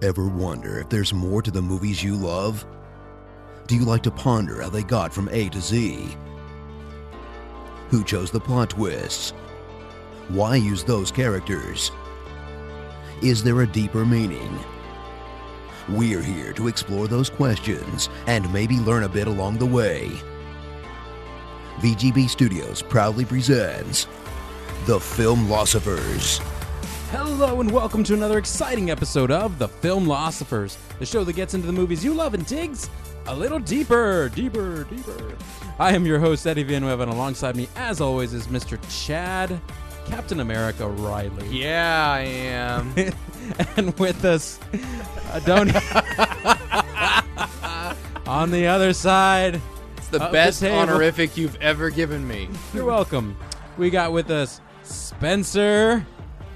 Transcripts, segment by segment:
Ever wonder if there's more to the movies you love? Do you like to ponder how they got from A to Z? Who chose the plot twists? Why use those characters? Is there a deeper meaning? We're here to explore those questions and maybe learn a bit along the way. VGB Studios proudly presents The Filmlosophers. Hello and welcome to another exciting episode of The Filmlosophers, the show that gets into the movies you love and digs a little deeper. I am your host, Eddie Villanueva, and alongside me, as always, is Mr. Chad, Captain America Riley. Yeah, I am. And with us, on the other side, It's the best honorific you've ever given me. You're welcome. We got with us Spencer,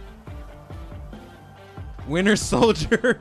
Winter Soldier.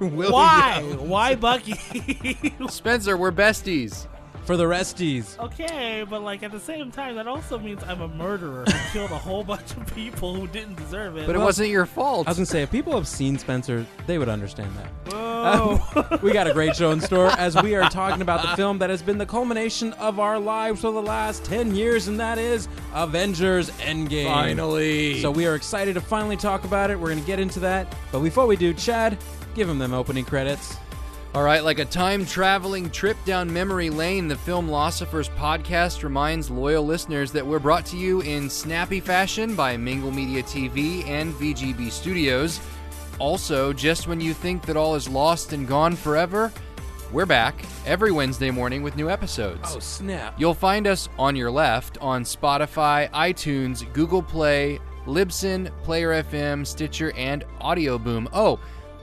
Why Bucky? Spencer, we're besties. For the resties. Okay, but like at the same time, that also means I'm a murderer who killed a whole bunch of people who didn't deserve it. But it wasn't your fault. I was going to say, if people have seen Spencer, they would understand that. Whoa. We got a great show in store as we are talking about the film that has been the culmination of our lives for the last 10 years, and that is Avengers Endgame. Finally. So we are excited to finally talk about it. We're going to get into that. But before we do, Chad, give him them opening credits. All right, like a time-traveling trip down memory lane, the Filmlosophers podcast reminds loyal listeners that we're brought to you in snappy fashion by Mingle Media TV and VGB Studios. Also, just when you think that all is lost and gone forever, we're back every Wednesday morning with new episodes. Oh, snap. You'll find us on your left on Spotify, iTunes, Google Play, Libsyn, Player FM, Stitcher, and Audio Boom. Oh,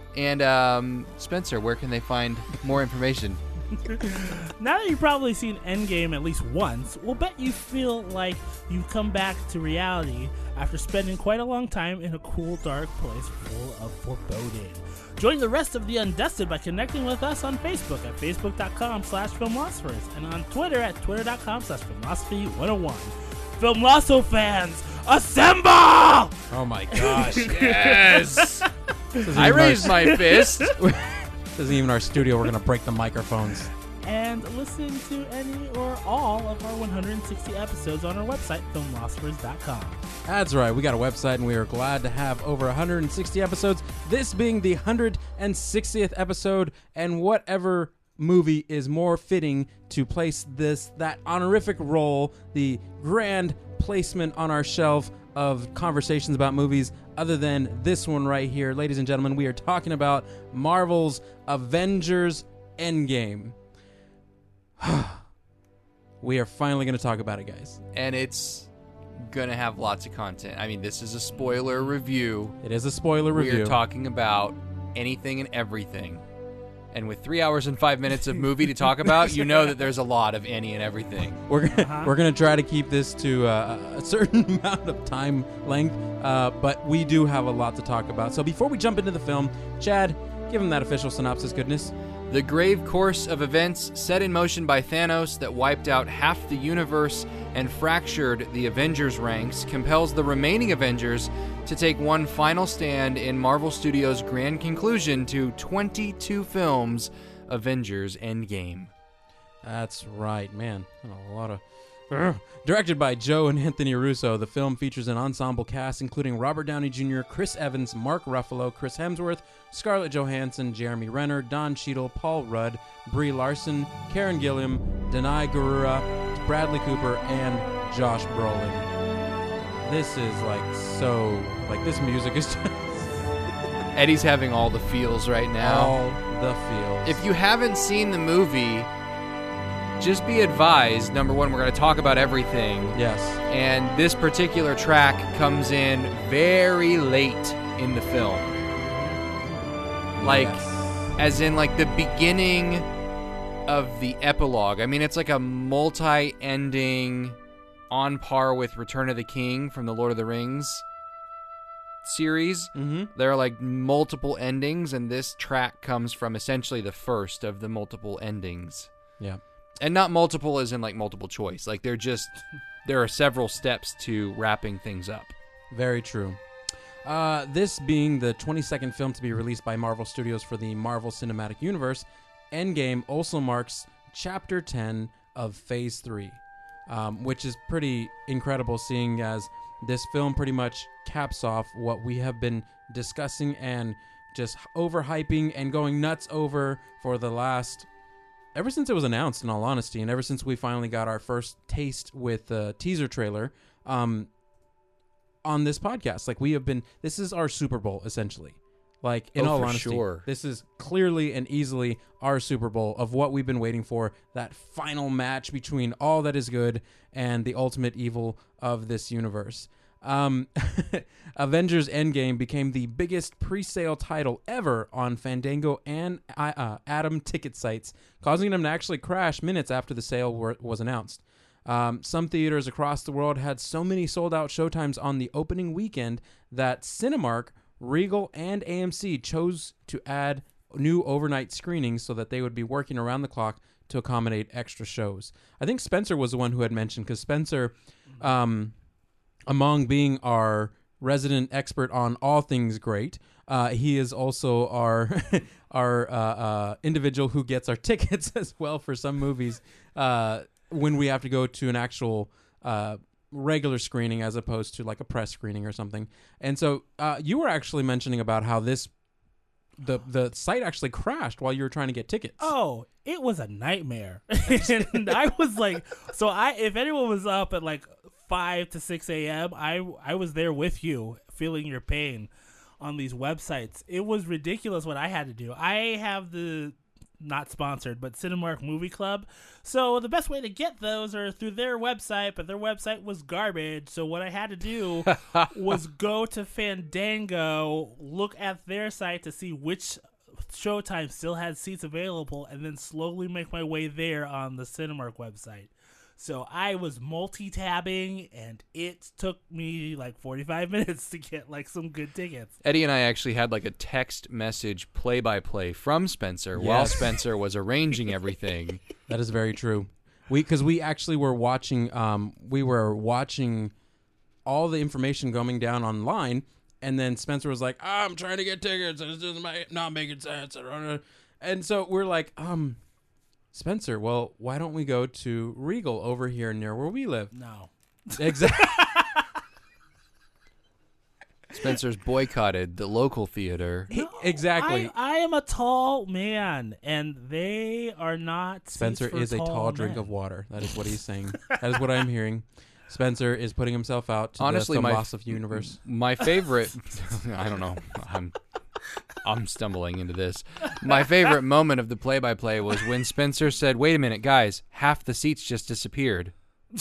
and Spencer, where can they find more information? Now that you've probably seen Endgame at least once, we'll bet you feel like you've come back to reality after spending quite a long time in a cool, dark place full of foreboding. Join the rest of the Undusted by connecting with us on Facebook at facebook.com/filmlosophers and on Twitter at twitter.com/filmlosophy101. Filmloso fans, assemble! Oh, my gosh. Yes! I raised my fist. This isn't even our studio. We're going to break the microphones. And listen to any or all of our 160 episodes on our website, filmlosophers.com. That's right. We got a website, and we are glad to have over 160 episodes. This being the 160th episode, and whatever movie is more fitting to place that honorific role, the grand placement on our shelf of conversations about movies other than this one right here. Ladies and gentlemen, we are talking about Marvel's Avengers Endgame. We are finally going to talk about it, guys. And it's going to have lots of content. I mean, this is a spoiler review. It is a spoiler review. We are talking about anything and everything. And with 3 hours and 5 minutes of movie to talk about, you know that there's a lot of any and everything. We're gonna try to keep this to a certain amount of time length, but we do have a lot to talk about. So before we jump into the film, Chad, give him that official synopsis goodness. The grave course of events set in motion by Thanos that wiped out half the universe and fractured the Avengers ranks compels the remaining Avengers to take one final stand in Marvel Studios' grand conclusion to 22 films, Avengers Endgame. That's right, man. A lot of... Directed by Joe and Anthony Russo, the film features an ensemble cast including Robert Downey Jr., Chris Evans, Mark Ruffalo, Chris Hemsworth, Scarlett Johansson, Jeremy Renner, Don Cheadle, Paul Rudd, Brie Larson, Karen Gilliam, Denai Gurura, Bradley Cooper, and Josh Brolin. This is this music is just... Eddie's having all the feels right now. All the feels. If you haven't seen the movie, just be advised, number one, we're going to talk about everything. Yes. And this particular track comes in very late in the film. As in, the beginning of the epilogue. I mean, it's like a multi-ending, on par with Return of the King from the Lord of the Rings series. Mm-hmm. There are, multiple endings, and this track comes from essentially the first of the multiple endings. Yeah. And not multiple as in multiple choice. There are several steps to wrapping things up. Very true. This being the 22nd film to be released by Marvel Studios for the Marvel Cinematic Universe, Endgame also marks Chapter 10 of Phase 3, which is pretty incredible, seeing as this film pretty much caps off what we have been discussing and just overhyping and going nuts over for the last... ever since it was announced, in all honesty, and ever since we finally got our first taste with the teaser trailer on this podcast. Like, we have been... this is our Super Bowl, essentially. Like, in all honesty, sure. This is clearly and easily our Super Bowl of what we've been waiting for, that final match between all that is good and the ultimate evil of this universe. Avengers Endgame became the biggest pre-sale title ever on Fandango and Atom ticket sites, causing them to actually crash minutes after the sale was announced. Some theaters across the world had so many sold-out showtimes on the opening weekend that Cinemark, Regal, and AMC chose to add new overnight screenings so that they would be working around the clock to accommodate extra shows. I think Spencer was the one who had mentioned, because Spencer, among being our resident expert on all things great, he is also our individual who gets our tickets as well for some movies when we have to go to an actual regular screening as opposed to like a press screening or something. And so you were actually mentioning about how the site actually crashed while you were trying to get tickets. Oh, it was a nightmare. And I was like, if anyone was up at like 5 to 6 a.m., I was there with you, feeling your pain on these websites. It was ridiculous what I had to do. I have the, not sponsored, but Cinemark Movie Club. So the best way to get those are through their website, but their website was garbage. So what I had to do was go to Fandango, look at their site to see which showtime still had seats available, and then slowly make my way there on the Cinemark website. So I was multi-tabbing, and it took me like 45 minutes to get like some good tickets. Eddie and I actually had like a text message play-by-play from Spencer while Spencer was arranging everything. That is very true. Because we actually were watching. We were watching all the information going down online, and then Spencer was like, "I'm trying to get tickets, and it's just not making sense." And so we're like, Spencer, well, why don't we go to Regal over here near where we live? No. Exactly. Spencer's boycotted the local theater. Exactly. I am a tall man, and they are not. Spencer is a tall drink of water. That is what he's saying. That is what I'm hearing. Spencer is putting himself out to Honestly, the loss of universe. My favorite... I don't know. I'm stumbling into this. My favorite moment of the play-by-play was when Spencer said, "Wait a minute, guys, half the seats just disappeared."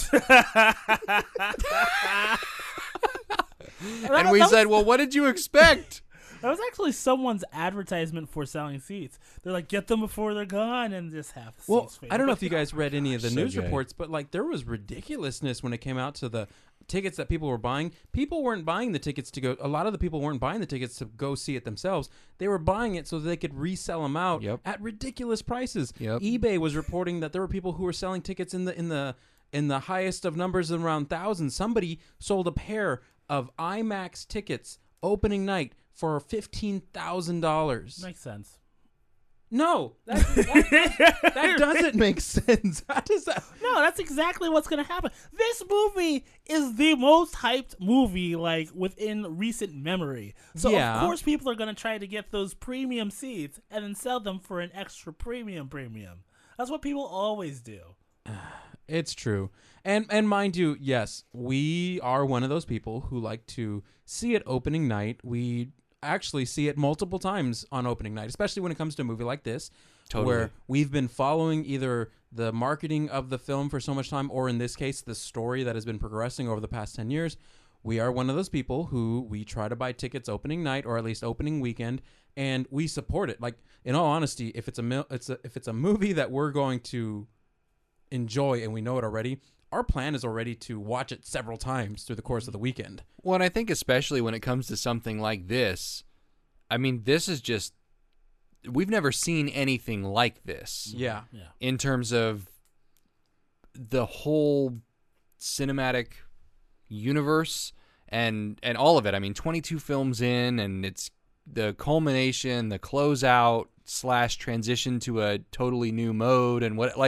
And we said, well, what did you expect? That was actually someone's advertisement for selling seats. They're like, get them before they're gone, and just half the seats fade. I don't know if you guys read any of the news gay. reports, but like there was ridiculousness when it came out to the tickets that people were buying. People weren't buying the tickets to go. A lot of the people weren't buying the tickets to go see it themselves. They were buying it so they could resell them out at ridiculous prices. eBay was reporting that there were people who were selling tickets in the highest of numbers, around thousands. Somebody sold a pair of IMAX tickets opening night for $15,000. Makes sense. No, that doesn't make sense. How does that? No, that's exactly what's going to happen. This movie is the most hyped movie like within recent memory. So of course people are going to try to get those premium seats and then sell them for an extra premium. That's what people always do. It's true. And mind you, yes, we are one of those people who like to see it opening night. We actually see it multiple times on opening night, especially when it comes to a movie like this, where we've been following either the marketing of the film for so much time, or in this case, the story that has been progressing over the past 10 years. We are one of those people who we try to buy tickets opening night, or at least opening weekend, and we support it. Like, in all honesty, if it's a movie that we're going to enjoy and we know it already, our plan is already to watch it several times through the course of the weekend. Well, and I think especially when it comes to something like this, I mean, this is just, we've never seen anything like this. Yeah. In terms of the whole cinematic universe and all of it. I mean, 22 films in, and it's the culmination, the closeout / transition to a totally new mode, and what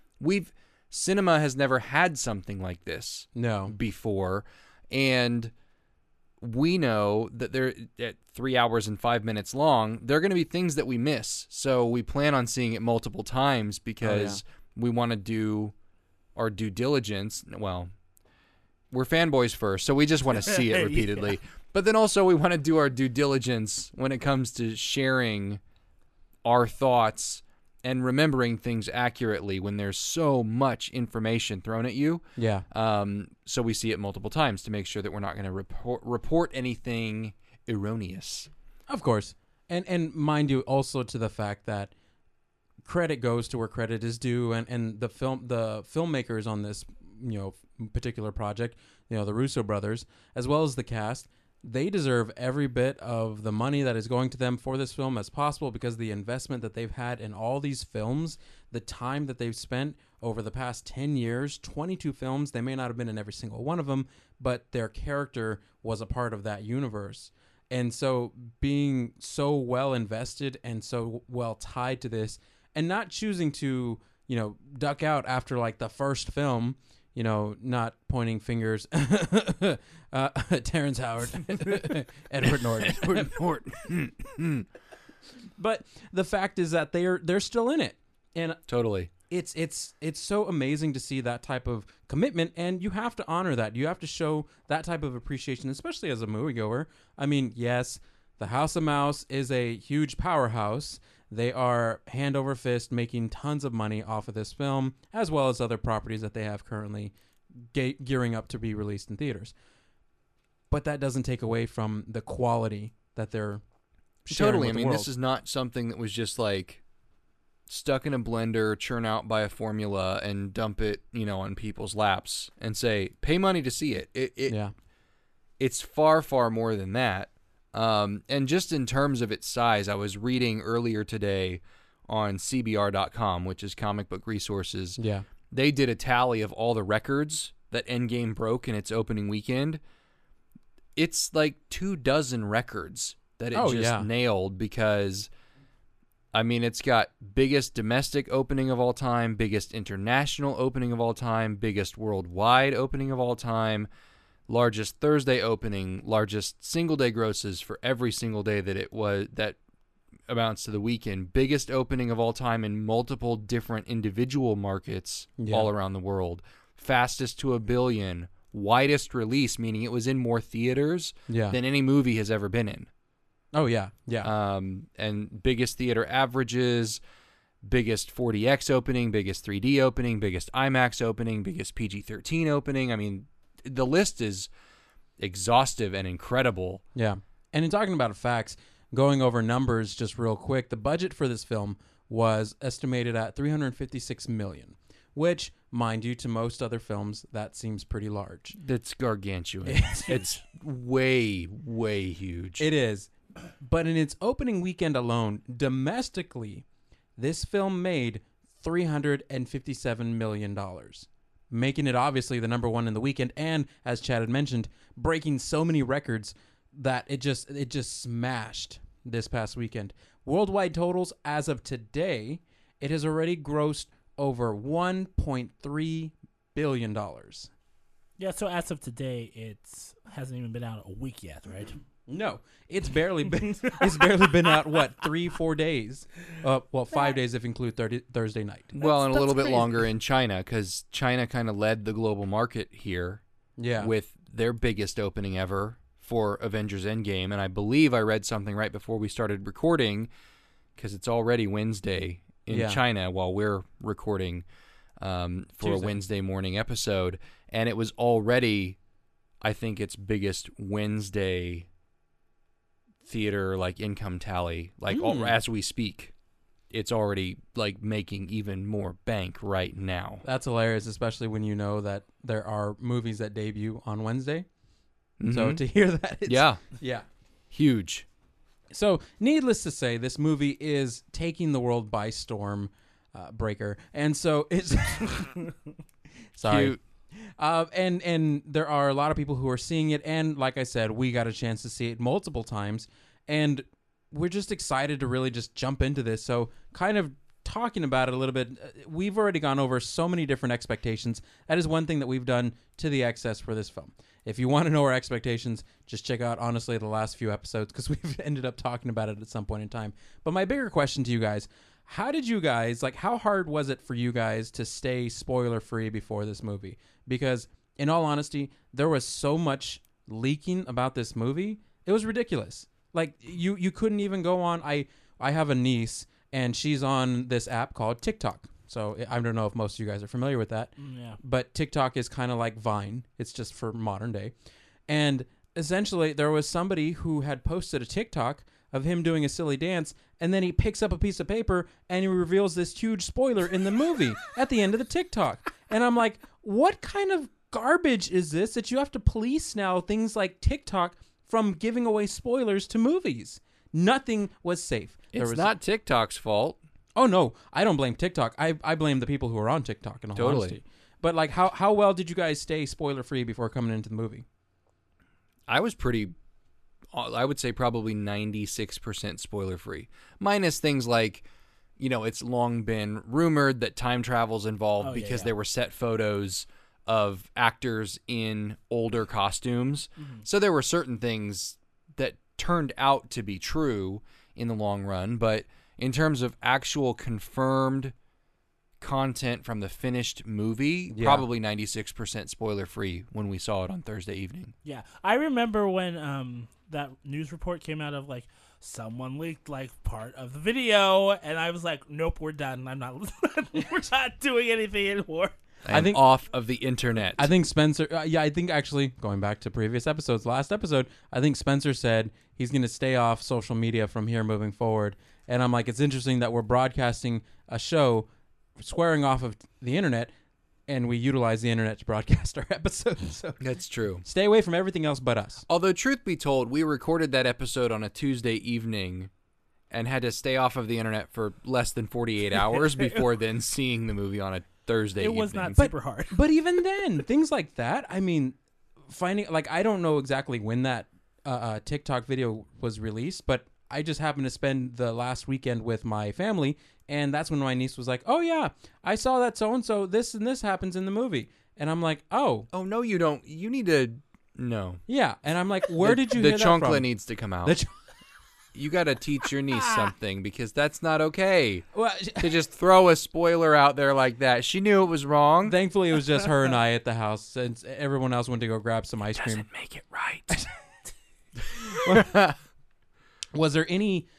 cinema has never had something like this before, and we know that they're at 3 hours and 5 minutes long. There are going to be things that we miss, so we plan on seeing it multiple times because we want to do our due diligence. Well, we're fanboys first, so we just want to see it repeatedly. Yeah. But then also we want to do our due diligence when it comes to sharing our thoughts and remembering things accurately when there's so much information thrown at you. Yeah. So we see it multiple times to make sure that we're not going to report anything erroneous. Of course. And mind you also to the fact that credit goes to where credit is due, and the filmmakers on this, particular project, the Russo brothers, as well as the cast, they deserve every bit of the money that is going to them for this film as possible, because the investment that they've had in all these films, the time that they've spent over the past 10 years, 22 films, they may not have been in every single one of them, but their character was a part of that universe. And so being so well invested and so well tied to this, and not choosing to, duck out after like the first film, not pointing fingers, Terrence Howard, Edward Norton. But the fact is that they're still in it, and totally, it's so amazing to see that type of commitment, and you have to honor that. You have to show that type of appreciation, especially as a moviegoer. I mean, yes, the House of Mouse is a huge powerhouse. They are hand over fist making tons of money off of this film, as well as other properties that they have currently gearing up to be released in theaters. But that doesn't take away from the quality that they're sharing totally. with the I mean, world. This is not something that was just like stuck in a blender, churn out by a formula, and dump it, on people's laps and say, pay money to see it. It's far, far more than that. And just in terms of its size, I was reading earlier today on CBR.com, which is Comic Book Resources. Yeah. They did a tally of all the records that Endgame broke in its opening weekend. It's like 24 records that it nailed, because, I mean, it's got biggest domestic opening of all time, biggest international opening of all time, biggest worldwide opening of all time, largest Thursday opening, largest single day grosses for every single day that amounts to the weekend, biggest opening of all time in multiple different individual markets all around the world, fastest to $1 billion, widest release, meaning it was in more theaters than any movie has ever been in. Oh yeah. And biggest theater averages, biggest 4DX opening, biggest 3D opening, biggest IMAX opening, biggest PG-13 opening. I mean, the list is exhaustive and incredible. Yeah. And in talking about facts, going over numbers just real quick, the budget for this film was estimated at $356 million, which, mind you, to most other films, that seems pretty large. That's gargantuan. It's way, way huge. It is. But in its opening weekend alone, domestically, this film made $357 million. Making it obviously the number one in the weekend, and as Chad had mentioned, breaking so many records that it just smashed this past weekend. Worldwide totals as of today, it has already grossed over $1.3 billion. Yeah, so as of today, it hasn't even been out a week yet, right? No, it's barely been out, what, 3-4 days? 5 days if you include Thursday night. Well, and a little bit longer in China, because China kind of led the global market here with their biggest opening ever for Avengers Endgame. And I believe I read something right before we started recording, because it's already Wednesday in China while we're recording for Tuesday. A Wednesday morning episode. And it was already, I think, its biggest Wednesday theater income tally, as we speak. It's already making even more bank right now. That's hilarious, especially when you know that there are movies that debut on Wednesday. Mm-hmm. So to hear that, it's huge. So needless to say, this movie is taking the world by storm, Breaker, and so it's sorry. Cute. And there are a lot of people who are seeing it, and like I said, we got a chance to see it multiple times, and we're just excited to really just jump into this. So kind of talking about it a little bit, we've already gone over so many different expectations. That is one thing that we've done to the excess for this film. If you want to know our expectations, just check out, honestly, the last few episodes, because we've ended up talking about it at some point in time. But my bigger question to you guys, how did you guys, like, how hard was it for you guys to stay spoiler-free before this movie? Because, in all honesty, there was so much leaking about this movie. It was ridiculous. Like, you couldn't even go on. I have a niece, and she's on this app called TikTok. So I don't know if most of you guys are familiar with that. Yeah. But TikTok is kind of like Vine. It's just for modern day. And essentially, there was somebody who had posted a TikTok of him doing a silly dance, and then he picks up a piece of paper and he reveals this huge spoiler in the movie at the end of the TikTok. And I'm like, what kind of garbage is this that you have to police now things like TikTok from giving away spoilers to movies? Nothing was safe. It's not TikTok's fault. Oh, no. I don't blame TikTok. I blame the people who are on TikTok, in all Totally. honesty. But, like, how well did you guys stay spoiler-free before coming into the movie? I was pretty, I would say probably 96% spoiler-free. Minus things like, you know, it's long been rumored that time travel's involved because there were set photos of actors in older costumes. Mm-hmm. So there were certain things that turned out to be true in the long run, but in terms of actual confirmed content from the finished movie, probably 96% spoiler-free when we saw it on Thursday evening. Yeah. I remember when that news report came out of, like, someone leaked, like, part of the video, and I was like, nope, we're done. We're not doing anything anymore. I think off of the internet. I think Spencer, I think actually, going back to previous episodes, last episode, I think Spencer said he's going to stay off social media from here moving forward. And I'm like, it's interesting that we're broadcasting a show swearing off of the internet, and we utilize the internet to broadcast our episodes. So that's true. Stay away from everything else but us. Although, truth be told, we recorded that episode on a Tuesday evening and had to stay off of the internet for less than 48 hours before then seeing the movie on a Thursday evening. It was not super hard. But even then, things like that, I mean, finding, like, I don't know exactly when that TikTok video was released, but I just happened to spend the last weekend with my family, and that's when my niece was like, oh, yeah, I saw that so-and-so, this and this happens in the movie. And I'm like, oh. Oh, no, you don't. You need to, no. Yeah, and I'm like, where did you hear that from? The chancla needs to come out. You got to teach your niece something, because that's not okay. Well, to just throw a spoiler out there like that. She knew it was wrong. Thankfully, it was just her and I at the house, since everyone else went to go grab some ice cream. Doesn't make it right. Was there any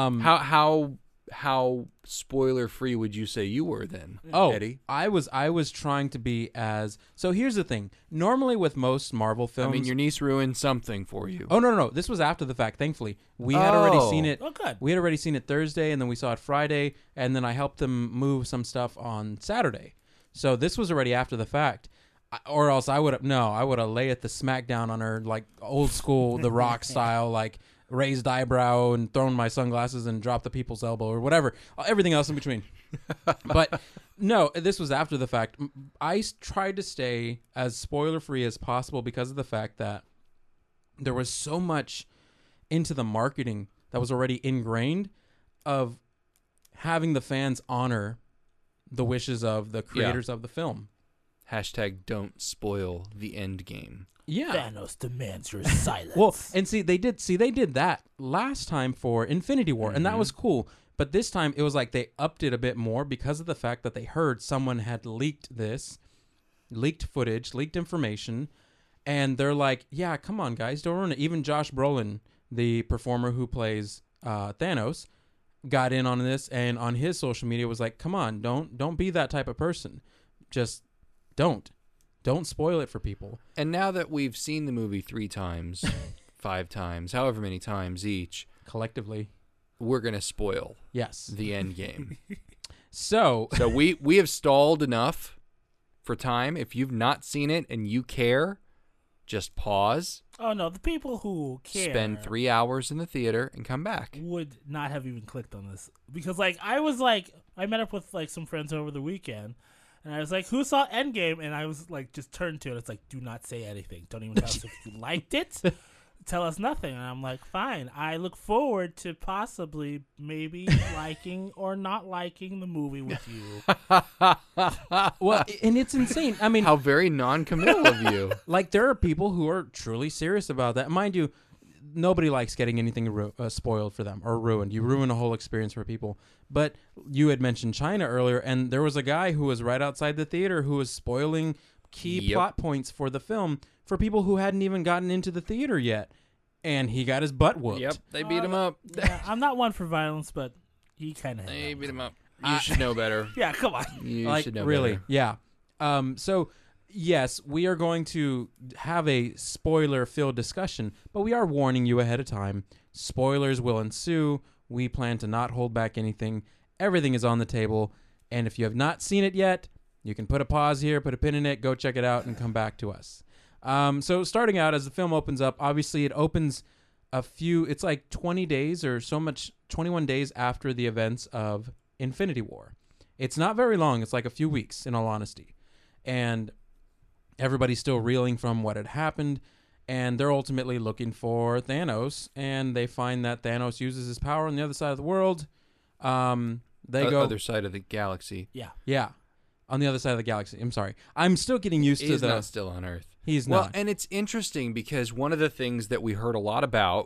how spoiler free would you say you were then, Eddie? I was trying to be as. So here's the thing. Normally with most Marvel films, I mean, your niece ruined something for you. Oh no. This was after the fact. Thankfully, we had already seen it. Oh, good. We had already seen it Thursday, and then we saw it Friday, and then I helped them move some stuff on Saturday. So this was already after the fact. Or else I would have laid the smackdown on her, like old school The Rock style, like raised eyebrow and thrown my sunglasses and dropped the people's elbow or whatever. Everything else in between. But no, this was after the fact. I tried to stay as spoiler free as possible because of the fact that there was so much into the marketing that was already ingrained of having the fans honor the wishes of the creators of the film. Hashtag don't spoil the end game. Yeah. Thanos demands your silence. Well, and they did that last time for Infinity War, and that was cool. But this time, it was like they upped it a bit more because of the fact that they heard someone had leaked footage, leaked information, and they're like, yeah, come on, guys, don't ruin it. Even Josh Brolin, the performer who plays Thanos, got in on this, and on his social media was like, come on, don't be that type of person. Just don't spoil it for people. And now that we've seen the movie 3 times, 5 times, however many times each, collectively, we're going to spoil the end game. So we have stalled enough for time. If you've not seen it and you care, just pause. Oh, no, the people who care spend 3 hours in the theater and come back. Would not have even clicked on this. Because, like, I met up with, like, some friends over the weekend, And I was like, who saw Endgame? And I was like, just turned to it. It's like, do not say anything. Don't even tell us if you liked it. Tell us nothing. And I'm like, fine. I look forward to possibly maybe liking or not liking the movie with you. Well, and it's insane. I mean, How very non-committal of you. like, there are people who are truly serious about that. Mind you, nobody likes getting anything spoiled for them or ruined. You ruin a whole experience for people. But you had mentioned China earlier, and there was a guy who was right outside the theater who was spoiling key plot points for the film for people who hadn't even gotten into the theater yet. And he got his butt whooped. Yep, they beat him up. Yeah, I'm not one for violence, but he kind of. They beat him up. You should know better. Yeah, come on. You Like, should know really, better. yeah. So, yes, we are going to have a spoiler-filled discussion, but we are warning you ahead of time. Spoilers will ensue. We plan to not hold back anything. Everything is on the table, and if you have not seen it yet, you can put a pause here, put a pin in it, go check it out, and come back to us. So starting out, as the film opens up, obviously it opens it's like 20 days or so much, 21 days after the events of Infinity War. It's not very long. It's like a few weeks, in all honesty. And everybody's still reeling from what had happened, and they're ultimately looking for Thanos, and they find that Thanos uses his power on the other side of the world. They go other side of the galaxy. Yeah, on the other side of the galaxy. I'm sorry. I'm still getting used to He's not still on Earth. He's Well, not. and it's interesting because one of the things that we heard a lot about,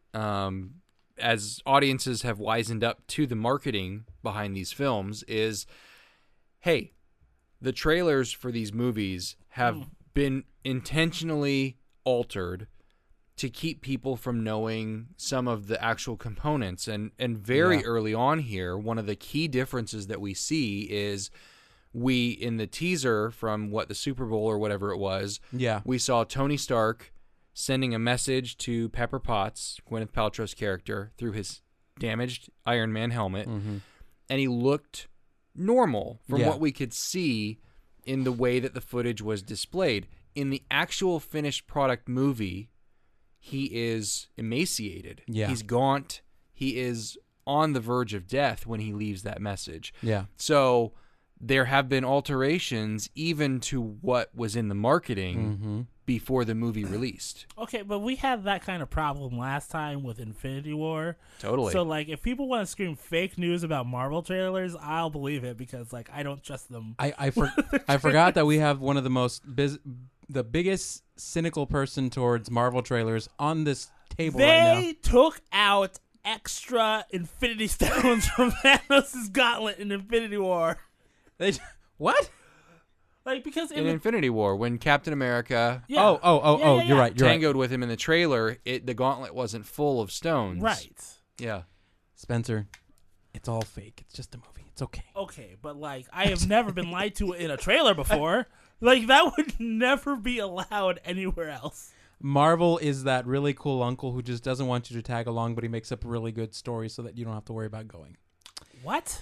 as audiences have wisened up to the marketing behind these films, is, hey, the trailers for these movies have been intentionally altered to keep people from knowing some of the actual components. And very early on here, one of the key differences that we see is we, in the teaser from the Super Bowl or whatever it was, we saw Tony Stark sending a message to Pepper Potts, Gwyneth Paltrow's character, through his damaged Iron Man helmet. Mm-hmm. And he looked normal from what we could see in the way that the footage was displayed. In the actual finished product movie, he is emaciated. Yeah. He's gaunt. He is on the verge of death when he leaves that message. Yeah. So there have been alterations even to what was in the marketing before the movie released. Okay, but we had that kind of problem last time with Infinity War. Totally. So, like, if people want to scream fake news about Marvel trailers, I'll believe it because, like, I don't trust them. I forgot that we have one of the the biggest cynical person towards Marvel trailers on this table right now. They took out extra Infinity Stones from Thanos' gauntlet in Infinity War. What? Like, because in Infinity War, when Captain America You're right. tangoed with him in the trailer, the gauntlet wasn't full of stones. Right. Yeah. Spencer, it's all fake. It's just a movie. It's okay. Okay, but, like, I have never been lied to in a trailer before. Like, that would never be allowed anywhere else. Marvel is that really cool uncle who just doesn't want you to tag along, but he makes up a really good story so that you don't have to worry about going. What?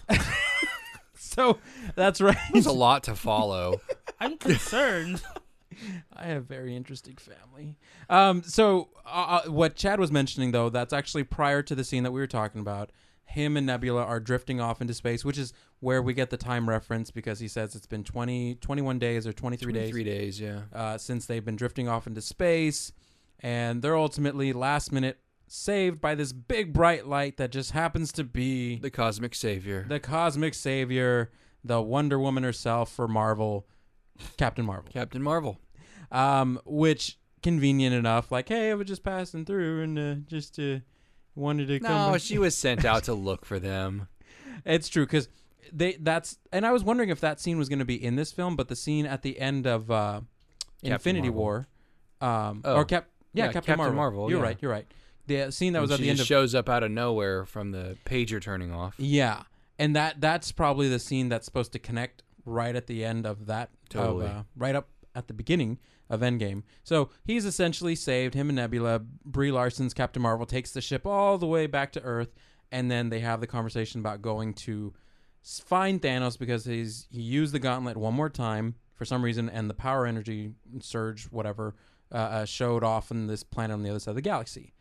So, that's right. There's a lot to follow. I'm concerned. I have a very interesting family. So what Chad was mentioning, though, that's actually prior to the scene that we were talking about. Him and Nebula are drifting off into space, which is where we get the time reference because he says it's been 21 days or 23 days. 23 days, yeah. Since they've been drifting off into space. And they're ultimately, last minute, saved by this big bright light that just happens to be the cosmic savior. The cosmic savior, the Wonder Woman herself for Marvel, Captain Marvel. Captain Marvel. Which, convenient enough, like, hey, I was just passing through and just wanted to come. No, back. she was sent out to look for them. It's true, because and I was wondering if that scene was going to be in this film, but the scene at the end of Infinity War, Captain Marvel. You're right. The scene that was at the end of shows up out of nowhere from the pager turning off. Yeah, and that's probably the scene that's supposed to connect right at the end of that. Totally. Right up at the beginning of Endgame. So he's essentially saved him and Nebula. Brie Larson's Captain Marvel takes the ship all the way back to Earth, and then they have the conversation about going to find Thanos because he used the gauntlet one more time for some reason, and the power energy surge, whatever, showed off on this planet on the other side of the galaxy.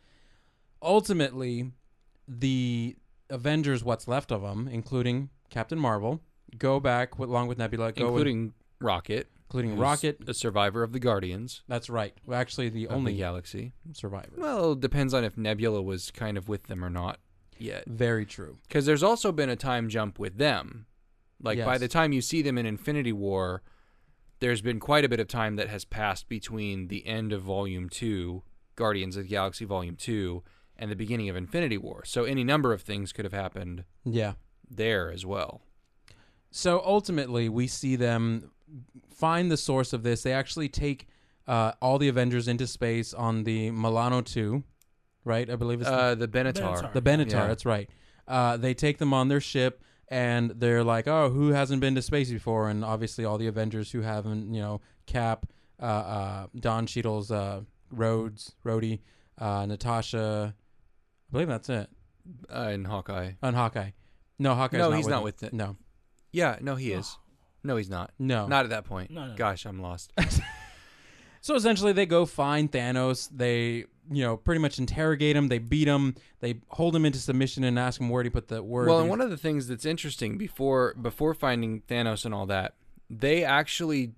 Ultimately, the Avengers, what's left of them, including Captain Marvel, go back along with Nebula, including Rocket, including who's Rocket. a survivor of the Guardians That's right. Well, actually, the of only the galaxy. survivor. Well, it depends on if Nebula was kind of with them or not yet. Very true. Because there's also been a time jump with them. Like, by Yes. the time you see them in Infinity War, there's been quite a bit of time that has passed between the end of Volume 2, Guardians of the Galaxy Volume 2, and the beginning of Infinity War. So any number of things could have happened Yeah. there as well. So ultimately, we see them find the source of this. They actually take all the Avengers into space on the Milano 2, right? I believe it's The Benatar. Benatar. the Benatar. Yeah. That's right. They take them on their ship, and they're like, "Oh, who hasn't been to space before?" And obviously, all the Avengers who haven't, Cap, Don Cheadle's Rhodey, Natasha. I believe that's it. And Hawkeye. And Hawkeye. No, Hawkeye's No, not he's with not them. with it. No, Yeah, no, he is. No, he's not. no. Not at that point. No. Gosh, I'm lost. So essentially, they go find Thanos. They, pretty much interrogate him. They beat him. They hold him into submission and ask him where he put the word. Well, and one of the things that's interesting before finding Thanos and all that, they actually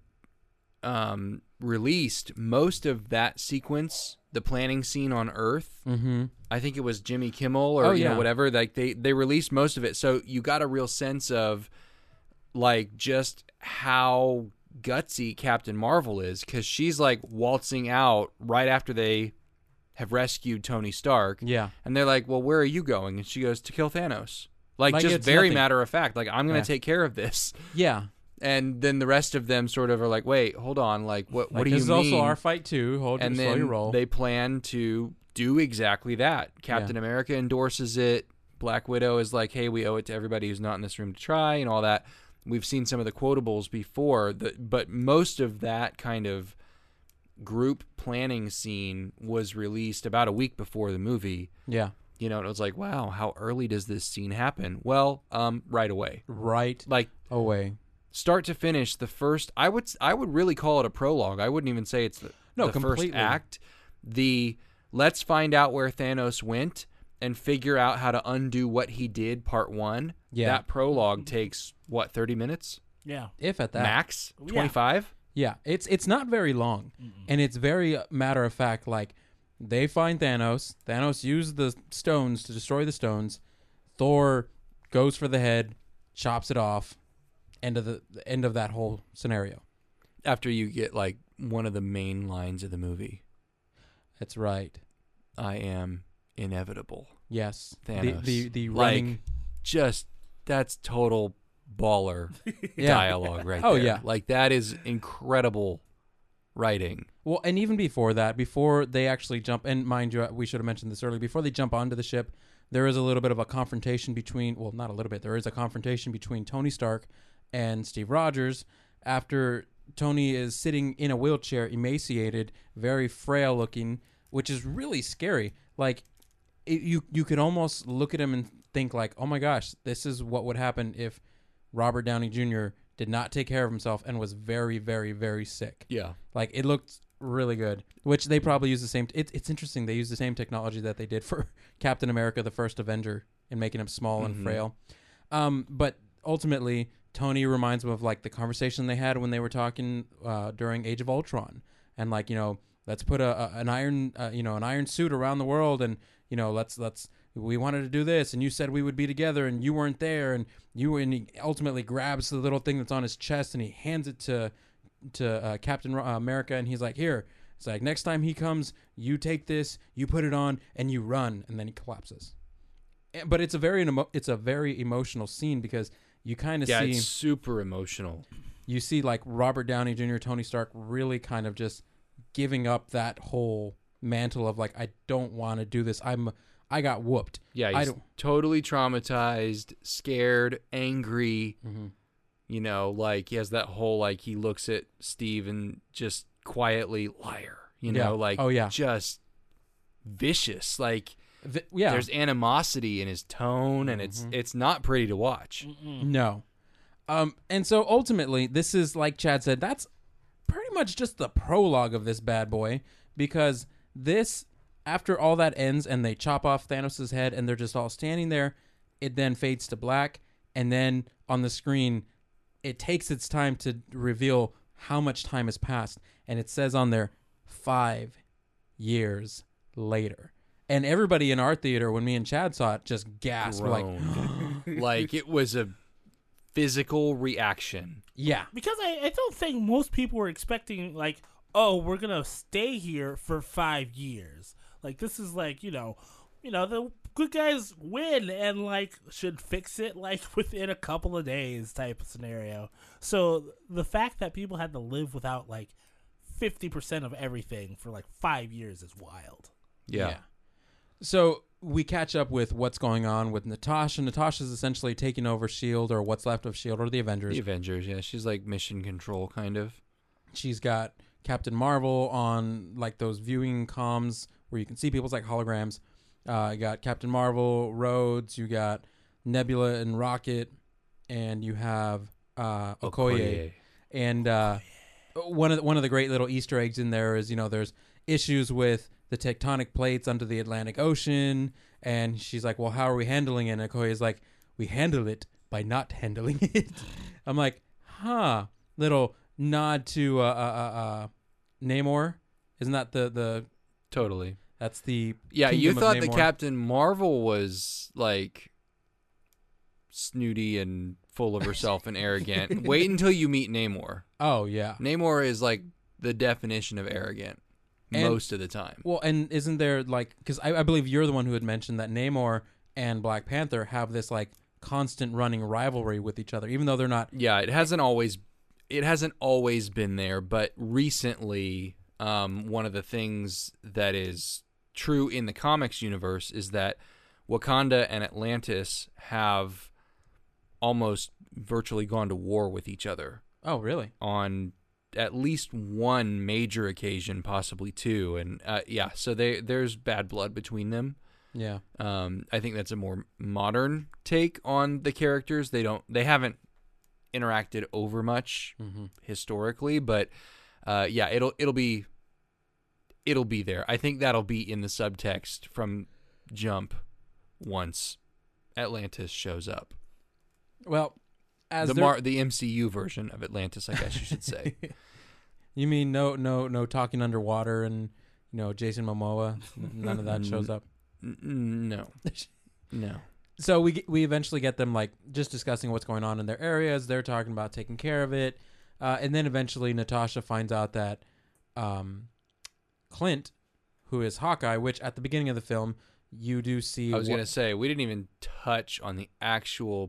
released most of that sequence, the planning scene on Earth. Mm-hmm. I think it was Jimmy Kimmel or whatever. Like they released most of it, so you got a real sense of like just how gutsy Captain Marvel is, because she's like waltzing out right after they have rescued Tony Stark. Yeah. And they're like, well, where are you going? And she goes, to kill Thanos. Like just it's very nothing. matter of fact. Like, I'm going to Yeah. take care of this. Yeah. And then the rest of them sort of are like, wait, hold on. Like, what do you This is mean? also our fight too. Hold And slow your then roll. they plan to do exactly that. Captain America endorses it. Black Widow is like, hey, we owe it to everybody who's not in this room to try, and all that. We've seen some of the quotables before, but most of that kind of group planning scene was released about a week before the movie. Yeah. And it was like, wow, how early does this scene happen? Well, right away. Right Like, away. start to finish, the first, I would really call it a prologue. I wouldn't even say it's the first completely. act. The let's find out where Thanos went and figure out how to undo what he did, part 1. Yeah. That prologue takes, 30 minutes? Yeah. If at that. Max? Yeah. 25? Yeah. It's not very long. And it's very matter of fact. Like, they find Thanos. Thanos used the stones to destroy the stones. Thor goes for the head, chops it off. End of that whole scenario. After you get, like, one of the main lines of the movie. That's right. I am inevitable. Yes. Thanos. The Like, running. Just, that's total baller Yeah. dialogue right Oh, there. yeah. Like, that is incredible writing. Well, and even before that, before they actually jump, and mind you, we should have mentioned this earlier, before they jump onto the ship, there is a little bit of a confrontation between, well, not a little bit, there is a confrontation between Tony Stark and Steve Rogers after Tony is sitting in a wheelchair, emaciated, very frail looking, which is really scary. Like, you could almost look at him and think like, oh my gosh, this is what would happen if Robert Downey Jr. did not take care of himself and was very, very, very sick. Yeah. Like, it looked really good, which they probably use the same. It's interesting. They use the same technology that they did for Captain America, the first Avenger, in making him small and frail. But ultimately, Tony reminds him of like the conversation they had when they were talking during Age of Ultron, and like, let's put an iron suit around the world, and let's we wanted to do this, and you said we would be together, and you weren't there, and he ultimately grabs the little thing that's on his chest and he hands it to Captain America, and he's like, here. It's like, next time he comes, you take this, you put it on, and you run, and then he collapses. But it's a very emotional scene because you kind of see it's super emotional. You see like Robert Downey Jr., Tony Stark really kind of just giving up that whole mantle of like, I don't want to do this. I got whooped. Yeah, he's totally traumatized, scared, angry. Like he has that whole like he looks at Steve and just quietly liar. Just vicious. Like there's animosity in his tone, and it's not pretty to watch. No. And so ultimately, this is, like Chad said, that's pretty much just the prologue of this bad boy, because this, after all that ends and they chop off Thanos' head and they're just all standing there, it then fades to black, and then on the screen, it takes its time to reveal how much time has passed, and it says on there 5 years later. And everybody in our theater, when me and Chad saw it, just gasped. Like, like it was a physical reaction. yeah. Because I don't think most people were expecting, like, oh, we're going to stay here for 5 years. Like, this is like, the good guys win and, like, should fix it, like, within a couple of days type of scenario. So the fact that people had to live without, like, 50% of everything for, like, 5 years is wild. Yeah. So we catch up with what's going on with Natasha. Natasha's essentially taking over S.H.I.E.L.D. or what's left of S.H.I.E.L.D. or the Avengers. The Avengers, yeah. She's like mission control, kind of. She's got Captain Marvel on like those viewing comms where you can see people's like holograms. You got Captain Marvel, Rhodes, you got Nebula and Rocket, and you have Okoye. And one of the great little Easter eggs in there is, there's issues with the tectonic plates under the Atlantic Ocean, and she's like, well, how are we handling it? And Okoye's like, we handle it by not handling it. I'm like, little nod to Namor. Isn't that the Totally. That's the Yeah, you kingdom thought of the Namor. Captain Marvel was like snooty and full of herself and arrogant. Wait until you meet Namor. Oh yeah. Namor is like the definition of arrogant most of the time. Well, and isn't there like, because I believe you're the one who had mentioned that Namor and Black Panther have this like constant running rivalry with each other, even though they're not. Yeah, it hasn't always been there, but recently, one of the things that is true in the comics universe is that Wakanda and Atlantis have almost virtually gone to war with each other. Oh, really? On at least one major occasion, possibly two, and so there's bad blood between them. Yeah. I think that's a more modern take on the characters. They haven't interacted over much historically, but it'll be there. I think that'll be in the subtext from Jump once Atlantis shows up. Well, as the MCU version of Atlantis, I guess you should say. You mean no talking underwater and Jason Momoa? None of that shows up. No. So we eventually get them like just discussing what's going on in their areas. They're talking about taking care of it, and then eventually Natasha finds out that Clint, who is Hawkeye, which at the beginning of the film you do see. I was going to say, we didn't even touch on the actual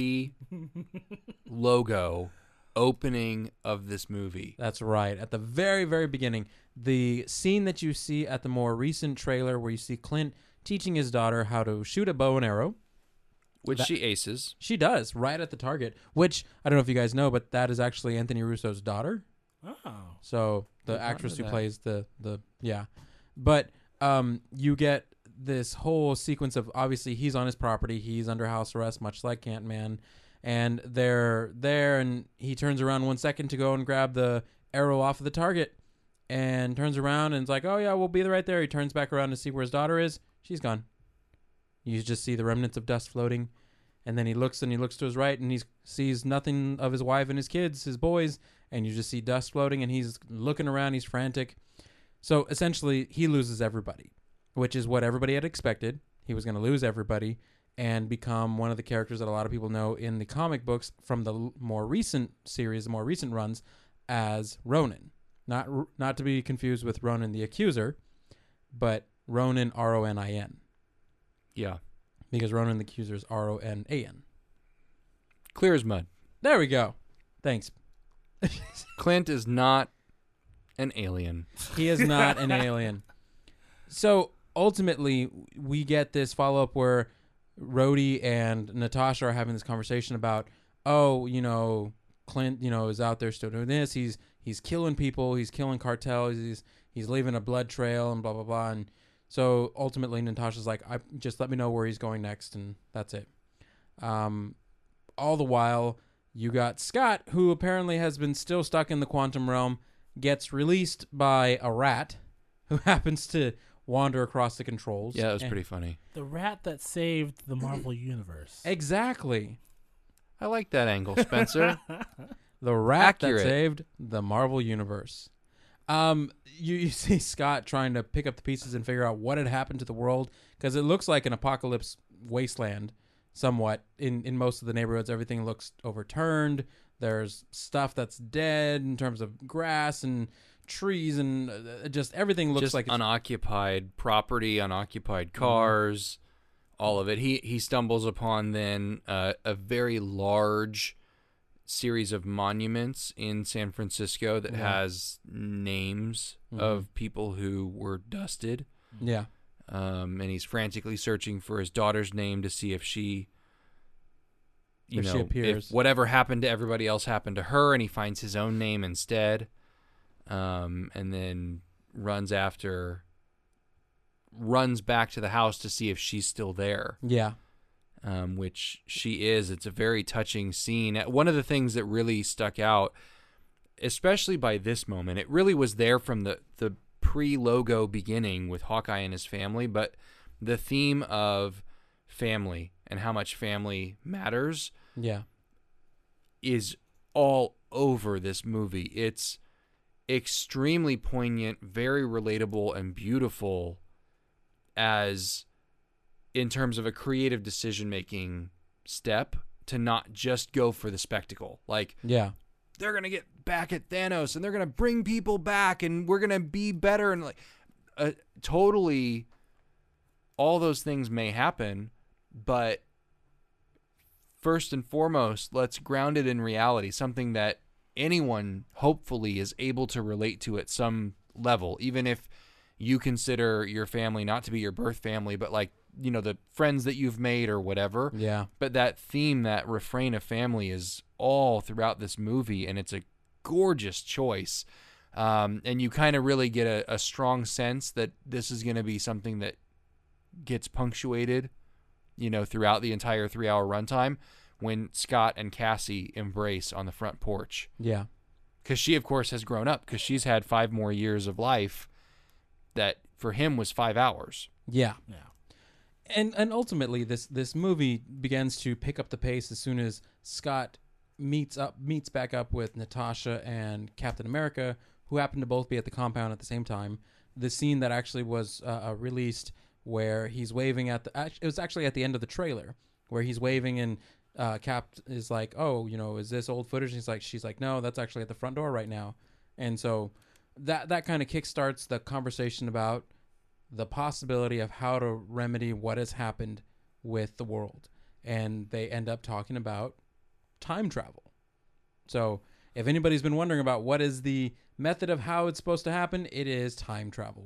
pre-logo opening of this movie. That's right. At the very, very beginning, the scene that you see at the more recent trailer where you see Clint teaching his daughter how to shoot a bow and arrow. Which she aces. She does, right at the target, which I don't know if you guys know, but that is actually Anthony Russo's daughter. Oh. So the actress who plays the yeah. But you get this whole sequence of, obviously he's on his property, he's under house arrest, much like Ant-Man, and they're there, and he turns around 1 second to go and grab the arrow off of the target, and turns around and is like, oh yeah, we'll be right there. He turns back around to see where his daughter is. She's gone. You just see the remnants of dust floating, and then he looks to his right, and he sees nothing of his wife and his kids, his boys, and you just see dust floating, and he's looking around, he's frantic. So essentially, he loses everybody, which is what everybody had expected. He was going to lose everybody and become one of the characters that a lot of people know in the comic books from the more recent series, the more recent runs, as Ronin. Not to be confused with Ronin the Accuser, but Ronin, R-O-N-I-N. Yeah. Because Ronin the Accuser is R-O-N-A-N. Clear as mud. There we go. Thanks. Clint is not an alien. He is not an alien. So ultimately, we get this follow-up where Rhodey and Natasha are having this conversation about, Clint, is out there still doing this. He's killing people. He's killing cartels. He's leaving a blood trail and blah, blah, blah. And so ultimately, Natasha's like, just let me know where he's going next, and that's it. All the while, you got Scott, who apparently has been still stuck in the quantum realm, gets released by a rat who happens to wander across the controls. Yeah, that was pretty funny. The rat that saved the Marvel Universe. Exactly. I like that angle, Spencer. The rat Accurate. that saved the Marvel Universe. You see Scott trying to pick up the pieces and figure out what had happened to the world, because it looks like an apocalypse wasteland somewhat. In most of the neighborhoods, everything looks overturned. There's stuff that's dead in terms of grass and trees, and just everything looks Just like it's unoccupied property, unoccupied cars, all of it. He stumbles upon then a very large series of monuments in San Francisco that has names of people who were dusted. yeah. And he's frantically searching for his daughter's name to see if she, If she appears. if whatever happened to everybody else happened to her, and he finds his own name instead. And then runs back to the house to see if she's still there. Yeah. Which she is. It's a very touching scene. One of the things that really stuck out, especially by this moment, it really was there from the pre-logo beginning with Hawkeye and his family, but the theme of family and how much family matters Yeah. is all over this movie. It's extremely poignant, very relatable, and beautiful as in terms of a creative decision-making step to not just go for the spectacle. Like, Yeah. they're going to get back at Thanos and they're going to bring people back and we're going to be better. And like, totally all those things may happen, but first and foremost, let's ground it in reality, something that anyone hopefully is able to relate to at some level, even if you consider your family not to be your birth family, but like, you know, the friends that you've made or whatever. Yeah. But that theme, that refrain of family is all throughout this movie, and it's a gorgeous choice. And you kind of really get a strong sense that this is going to be something that gets punctuated, you know, throughout the entire 3-hour runtime when Scott and Cassie embrace on the front porch. Yeah. Because she, of course, has grown up because she's had 5 more years of life that for him was 5 hours. Yeah. Yeah. And ultimately, this movie begins to pick up the pace as soon as Scott meets back up with Natasha and Captain America, who happen to both be at the compound at the same time. The scene that actually was released where he's waving at it was actually at the end of the trailer where he's waving and Cap is like, oh, you know, is this old footage? And she's like, no, that's actually at the front door right now. And so that kind of kickstarts the conversation about the possibility of how to remedy what has happened with the world. And they end up talking about time travel. So if anybody's been wondering about what is the method of how it's supposed to happen, it is time travel.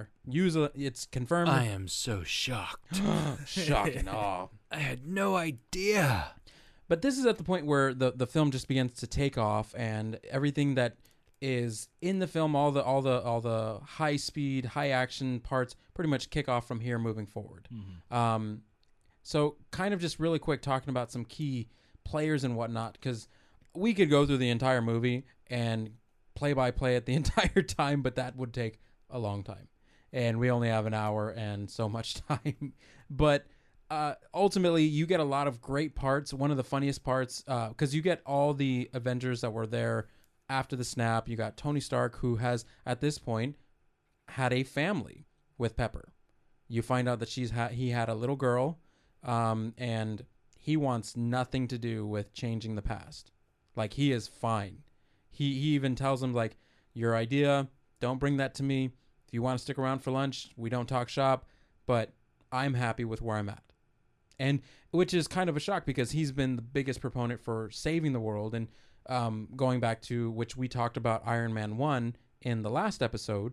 It's confirmed. I am so shocked. Shock and awe. I had no idea. But this is at the point where the film just begins to take off, and everything that is in the film, all the high speed, high action parts, pretty much kick off from here moving forward. Mm-hmm. So kind of just really quick talking about some key players and whatnot, because we could go through the entire movie and play by play it the entire time, but that would take a long time, and we only have an hour and so much time. But ultimately, you get a lot of great parts. One of the funniest parts, because you get all the Avengers that were there after the snap. You got Tony Stark, who has, at this point, had a family with Pepper. You find out that he had a little girl, and he wants nothing to do with changing the past. Like, he is fine. He even tells him, like, your idea, don't bring that to me. If you want to stick around for lunch, we don't talk shop, but I'm happy with where I'm at. And which is kind of a shock because he's been the biggest proponent for saving the world. And going back to which we talked about Iron Man 1 in the last episode,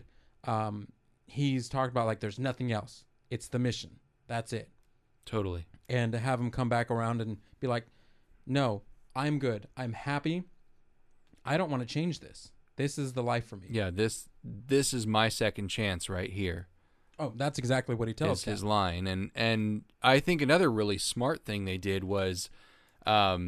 he's talked about, like, there's nothing else. It's the mission. That's it. Totally. And to have him come back around and be like, no, I'm good. I'm happy. I don't want to change this. This is the life for me. Yeah, this is my second chance right here. Oh, that's exactly what he tells his line. And I think another really smart thing they did was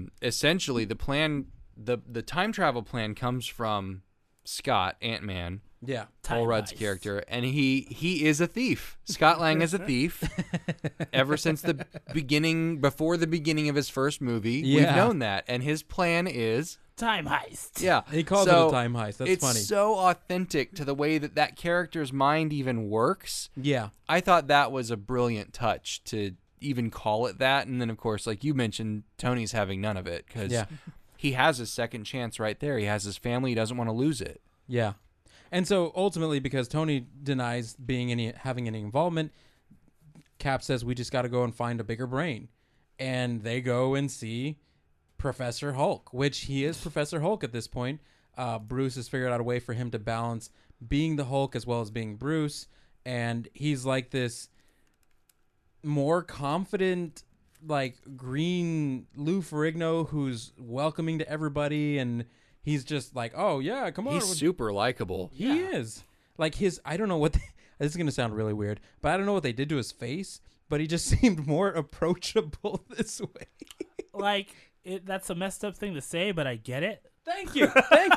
essentially the plan, the time travel plan comes from Scott, Ant-Man, Yeah. Paul Time Rudd's heist. character, and he is a thief. Scott Lang is a thief. Ever since the beginning, before the beginning of his first movie, we've Yeah. known that, and his plan is Time heist. yeah. He calls So, it a time heist. That's it's funny. so authentic to the way that character's mind even works. Yeah. I thought that was a brilliant touch to even call it that, and then of course, like you mentioned, Tony's having none of it because Yeah. he has his second chance right there. He has his family. He doesn't want to lose it. Yeah. And so ultimately, because Tony denies having any involvement, Cap says we just got to go and find a bigger brain, and they go and see Professor Hulk, which he is Professor Hulk at this point. Bruce has figured out a way for him to balance being the Hulk as well as being Bruce, and he's like this more confident, like green Lou Ferrigno who's welcoming to everybody, and he's just like, oh yeah, come on. He's super likable. He is. Like I don't know what, this is going to sound really weird, but I don't know what they did to his face, but he just seemed more approachable this way. Like, that's a messed up thing to say, but I get it. Thank you.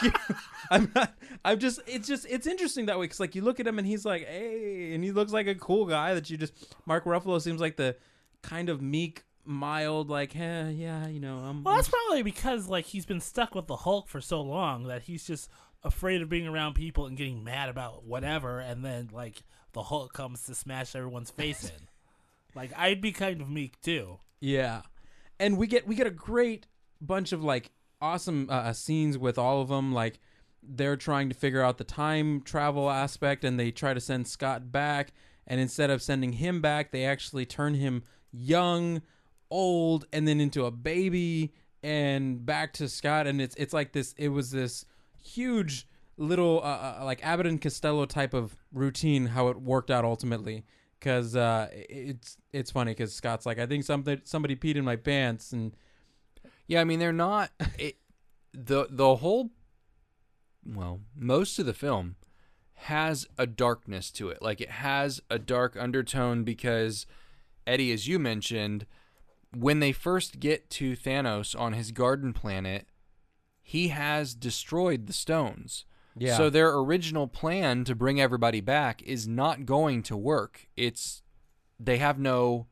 It's interesting that way, because like you look at him and he's like, hey, and he looks like a cool guy Mark Ruffalo seems like the kind of meek, mild, like, yeah, you know. Well, that's probably because, like, he's been stuck with the Hulk for so long that he's just afraid of being around people and getting mad about whatever, and then, like, the Hulk comes to smash everyone's face in. Like, I'd be kind of meek, too. Yeah, and we get a great bunch of like awesome scenes with all of them. Like they're trying to figure out the time travel aspect, and they try to send Scott back. And instead of sending him back, they actually turn him young, old, and then into a baby, and back to Scott. And it's like this. It was this huge little like Abbott and Costello type of routine. How it worked out ultimately. Because it's funny because Scott's like, I think somebody peed in my pants, and Yeah, I mean they're not the whole. Well, most of the film has a darkness to it. Like it has a dark undertone because Eddie, as you mentioned, when they first get to Thanos on his garden planet, he has destroyed the stones. yeah, So their original plan to bring everybody back is not going to work. They have no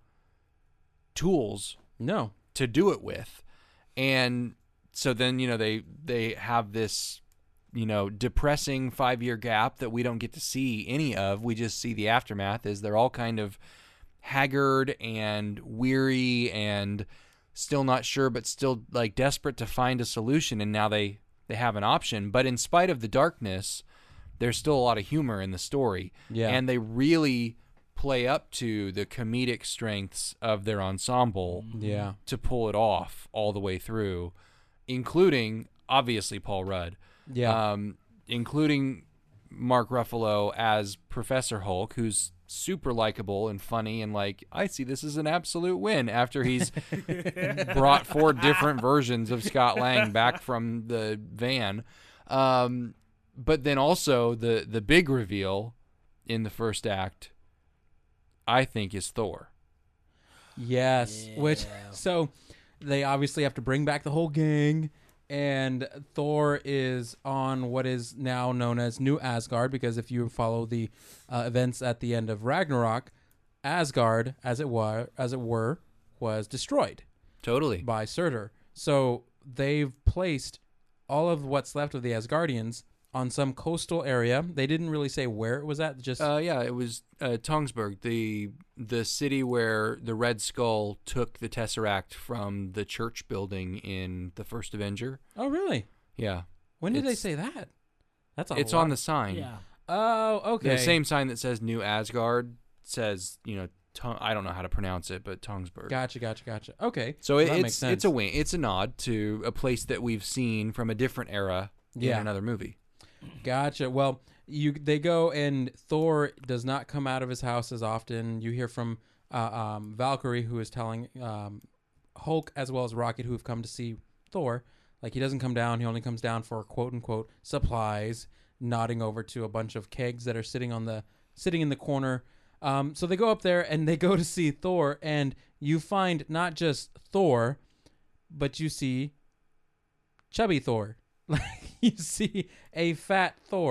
tools no, to do it with. And so then, they have this, depressing 5-year gap that we don't get to see any of. We just see the aftermath is they're all kind of haggard and weary and still not sure, but still like desperate to find a solution. And now they have an option, but in spite of the darkness, there's still a lot of humor in the story. Yeah. And they really play up to the comedic strengths of their ensemble yeah, to pull it off all the way through, including obviously Paul Rudd, yeah, including Mark Ruffalo as Professor Hulk, who's super likable and funny, and like, I see this as an absolute win after he's brought 4 different versions of Scott Lang back from the van. But then also the big reveal in the first act, I think, is Thor. yes. Which so they obviously have to bring back the whole gang, and Thor is on what is now known as New Asgard, because if you follow the events at the end of Ragnarok, Asgard, as it were, was destroyed Totally. by Surtur. So they've placed all of what's left of the Asgardians on some coastal area. They didn't really say where it was at. Just Yeah, it was Tungsberg, the city where the Red Skull took the Tesseract from the church building in the first Avenger. oh, really? Yeah, When did they It's- say that? That's a it's lot. on the sign. Yeah. Oh, okay. The same sign that says New Asgard says, I don't know how to pronounce it, but Tungsberg. Gotcha. Okay. So Well, that makes it's sense. a wink. It's a nod to a place that we've seen from a different era Yeah. in another movie. Gotcha. Well, they go, and Thor does not come out of his house as often. You hear from Valkyrie, who is telling Hulk as well as Rocket, who have come to see Thor, like he doesn't come down. He only comes down for quote unquote supplies, nodding over to a bunch of kegs that are sitting in the corner. So they go up there and they go to see Thor, and you find not just Thor, but you see chubby Thor. Like you see a fat Thor,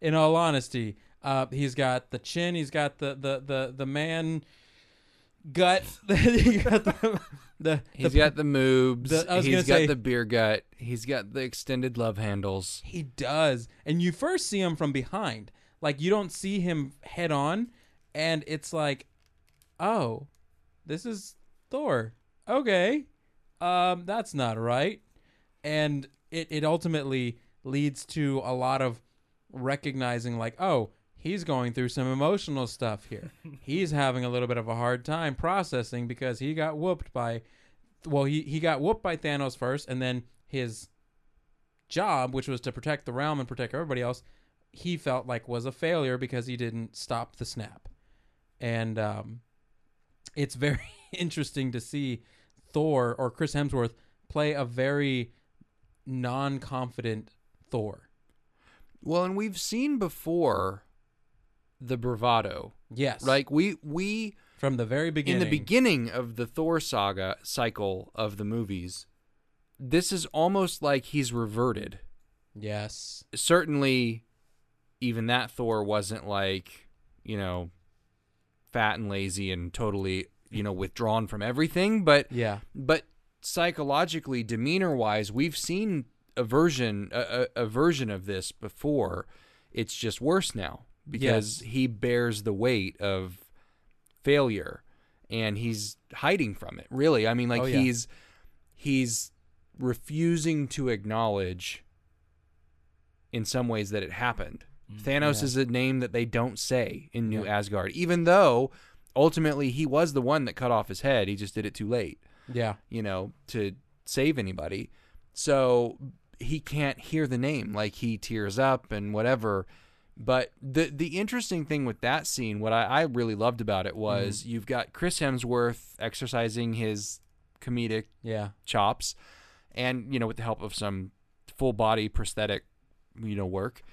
In all honesty, he's got the chin. He's got the man gut. He's got He's got the moobs. He's got say, the beer gut. He's got the extended love handles. He does. And you first see him from behind. Like, you don't see him head on. And it's like, oh, this is Thor. Okay. That's not right. And it ultimately leads to a lot of recognizing, like, oh, he's going through some emotional stuff here. He's having a little bit of a hard time processing because he got whooped by, he got whooped by Thanos first, and then his job, which was to protect the realm and protect everybody else, he felt like was a failure because he didn't stop the snap. And it's very interesting to see Thor, or Chris Hemsworth, play a very non-confident Thor. Well, and we've seen before the bravado. Yes. Like we from the very beginning. In the beginning of the Thor saga cycle of the movies, this is almost like he's reverted. Yes. Certainly, even that Thor wasn't like, fat and lazy and totally, withdrawn from everything. But yeah. But psychologically, demeanor-wise, we've seen a version of this before. It's just worse now because he bears the weight of failure and he's hiding from it. Really, I mean, like he's refusing to acknowledge, in some ways, that it happened. Thanos is a name that they don't say in New Asgard, even though ultimately he was the one that cut off his head. He just did it too late. Yeah. To save anybody. So he can't hear the name. Like, he tears up and whatever. But the interesting thing with that scene, what I really loved about it was you've got Chris Hemsworth exercising his comedic chops and, with the help of some full body prosthetic, work.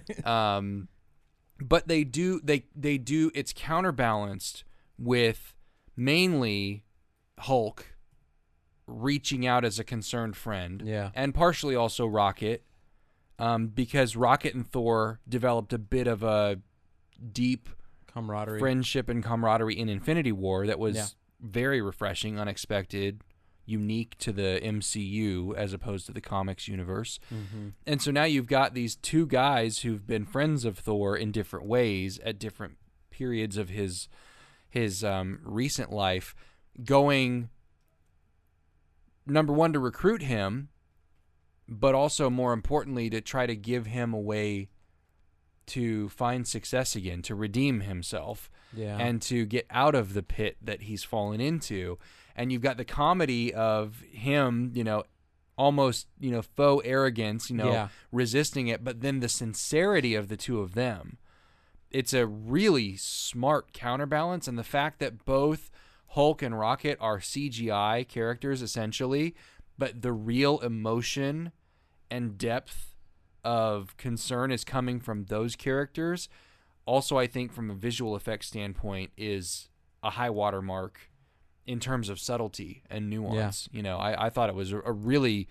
But they do it's counterbalanced with mainly Hulk reaching out as a concerned friend, and partially also Rocket, because Rocket and Thor developed a bit of a deep camaraderie, friendship and camaraderie in Infinity War that was very refreshing, unexpected, unique to the MCU as opposed to the comics universe. And so now you've got these two guys who've been friends of Thor in different ways at different periods of his recent life, going, number one, to recruit him, but also, more importantly, to try to give him a way to find success again, to redeem himself, and to get out of the pit that he's fallen into. And you've got the comedy of him, almost, faux arrogance, resisting it, but then the sincerity of the two of them. It's a really smart counterbalance, and the fact that both Hulk and Rocket are CGI characters, essentially, but the real emotion and depth of concern is coming from those characters. Also, I think from a visual effects standpoint, is a high watermark in terms of subtlety and nuance. I thought it was a really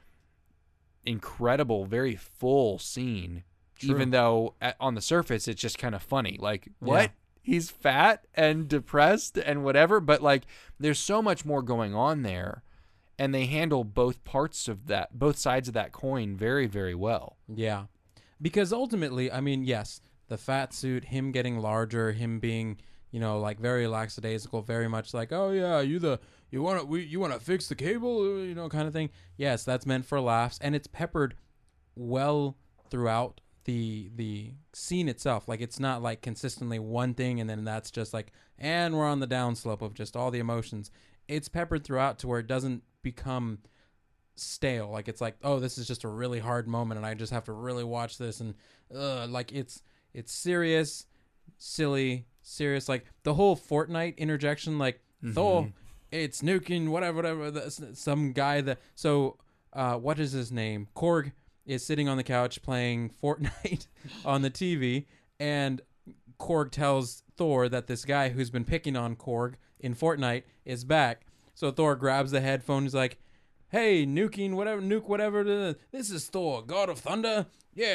incredible, very full scene. True. Even though on the surface it's just kind of funny. Like, what? He's fat and depressed and whatever, but like there's so much more going on there, and they handle both sides of that coin very, very well. Yeah. Because ultimately, I mean, yes, the fat suit, him getting larger, him being, like very lackadaisical, very much like, oh yeah, you want to fix the cable, kind of thing. Yes, that's meant for laughs, and it's peppered well throughout the scene itself. Like, it's not like consistently one thing and then that's just like, and we're on the downslope of just all the emotions. It's peppered throughout to where it doesn't become stale. Like, it's like, oh, this is just a really hard moment and I just have to really watch this, and like it's serious, silly, serious. Like the whole Fortnite interjection, like Thor, it's nuking whatever some guy that, so what is his name, Korg, is sitting on the couch playing Fortnite on the TV, and Korg tells Thor that this guy who's been picking on Korg in Fortnite is back. So Thor grabs the headphone. He's like, hey, nuke whatever. This is Thor, God of Thunder. Yes,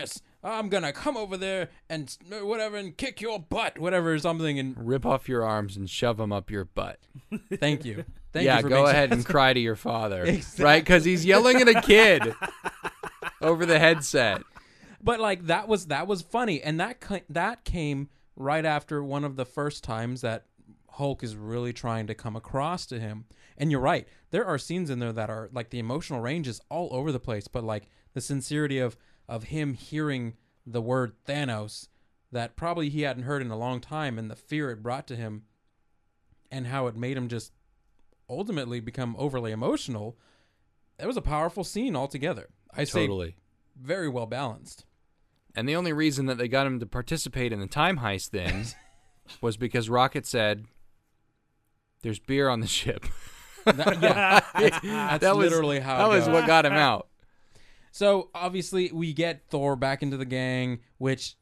I'm gonna come over there and whatever and kick your butt, whatever, or something. And Rip off your arms and shove them up your butt. thank you. Thank Yeah, you for go being ahead so- and cry to your father. Exactly. Right? Because he's yelling at a kid over the headset. But like that was funny, and that came right after one of the first times that Hulk is really trying to come across to him. And you're right, there are scenes in there that are like the emotional range is all over the place, but like the sincerity of him hearing the word Thanos that probably he hadn't heard in a long time, and the fear it brought to him, and how it made him just ultimately become overly emotional. It was a powerful scene altogether. I say Totally. very well balanced. And the only reason that they got him to participate in the time heist then was because Rocket said, "There's beer on the ship." That's That was literally how that it was goes. what got him out. So obviously we get Thor back into the gang, which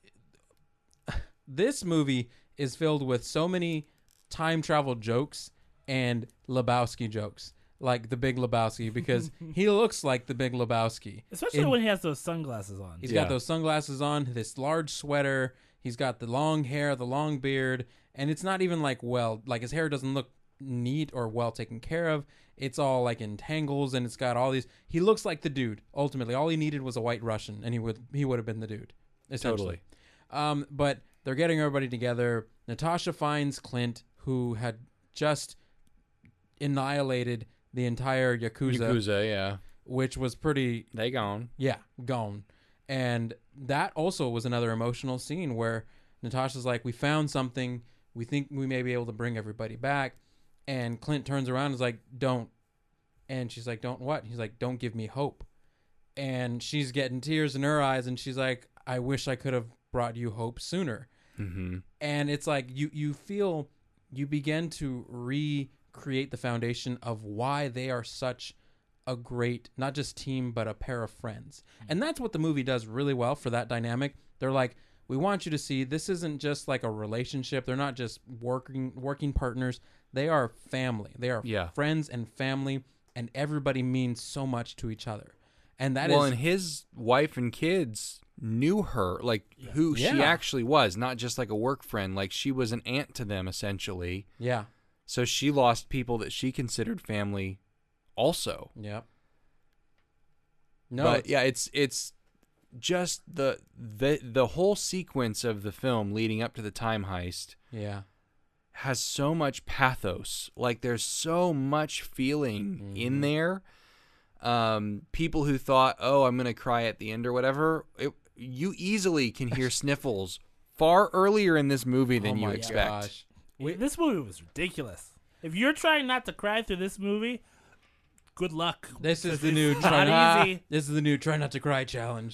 this movie is filled with so many time travel jokes and Lebowski jokes, like the Big Lebowski, because he looks like the Big Lebowski. Especially when he has those sunglasses on. He's Yeah. got those sunglasses on, this large sweater. He's got the long hair, the long beard, and it's not even like his hair doesn't look neat or well taken care of. It's all like in tangles, and it's got all these. He looks like the dude. Ultimately, all he needed was a white Russian, and he would have been the dude. Essentially. But they're getting everybody together. Natasha finds Clint, who had just annihilated the entire Yakuza, yeah. which was pretty They gone. yeah, gone. And that also was another emotional scene where Natasha's like, we found something. We think we may be able to bring everybody back. And Clint turns around and is like, don't. And she's like, don't what? He's like, don't give me hope. And she's getting tears in her eyes. And she's like, I wish I could have brought you hope sooner. Mm-hmm. And it's like you feel you begin to recreate the foundation of why they are such a great, not just team, but a pair of friends. And that's what the movie does really well for that dynamic. They're like, we want you to see this isn't just like a relationship. They're not just working partners. They are family. They are Yeah. friends and family, and everybody means so much to each other. And that Well, is and his wife and kids knew her, like who she Yeah. actually was, not just like a work friend. Like she was an aunt to them, essentially. yeah. So she lost people that she considered family also. Yep. No, But yeah, it's just the whole sequence of the film leading up to the time heist yeah. has so much pathos. Like there's so much feeling in there. People who thought, "Oh, I'm gonna cry at the end" or whatever, you easily can hear sniffles far earlier in this movie than Oh you my expect. gosh. This movie was ridiculous. If you're trying not to cry through this movie, good luck. This is 'Cause the it's new not easy. This is the new try not to cry challenge.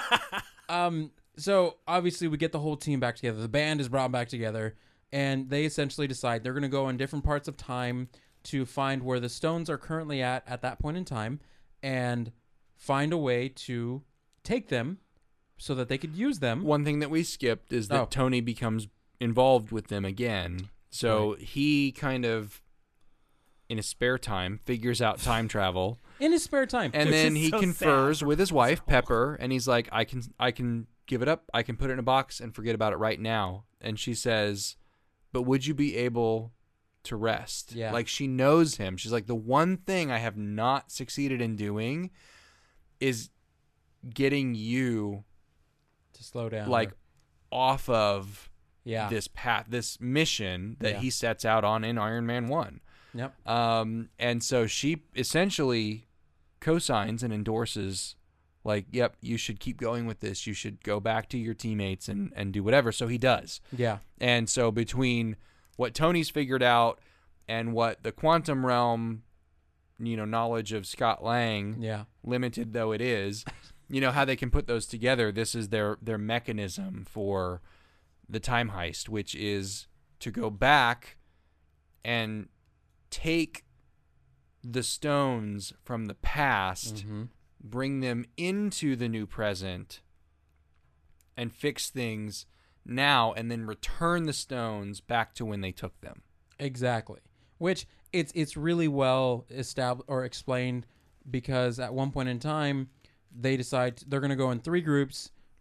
So obviously we get the whole team back together. The band is brought back together, and they essentially decide they're going to go in different parts of time to find where the stones are currently at that point in time, and find a way to take them so that they could use them. One thing that we skipped is that Oh. Tony becomes involved with them again. So he kind of, in his spare time, figures out time travel. In his spare time. And Which then is he so confers sad. with his wife Pepper, and he's like, I can give it up. I can put it in a box and forget about it right now. And she says, but would you be able to rest? Yeah. Like she knows him. She's like, the one thing I have not succeeded in doing is getting you to slow down. like or- off of yeah. this path, this mission that Yeah. he sets out on in Iron Man 1. Yep. And so she essentially co-signs and endorses, like, yep, you should keep going with this. You should go back to your teammates and do whatever. So he does. Yeah. And so between what Tony's figured out and what the quantum realm, knowledge of Scott Lang, Yeah. limited though it is, how they can put those together, this is their mechanism for the time heist, which is to go back and take the stones from the past, Mm-hmm. bring them into the new present, and fix things now, and then return the stones back to when they took them. Exactly. Which it's really well established or explained, because at one point in time they decide they're going to go in 3 groups.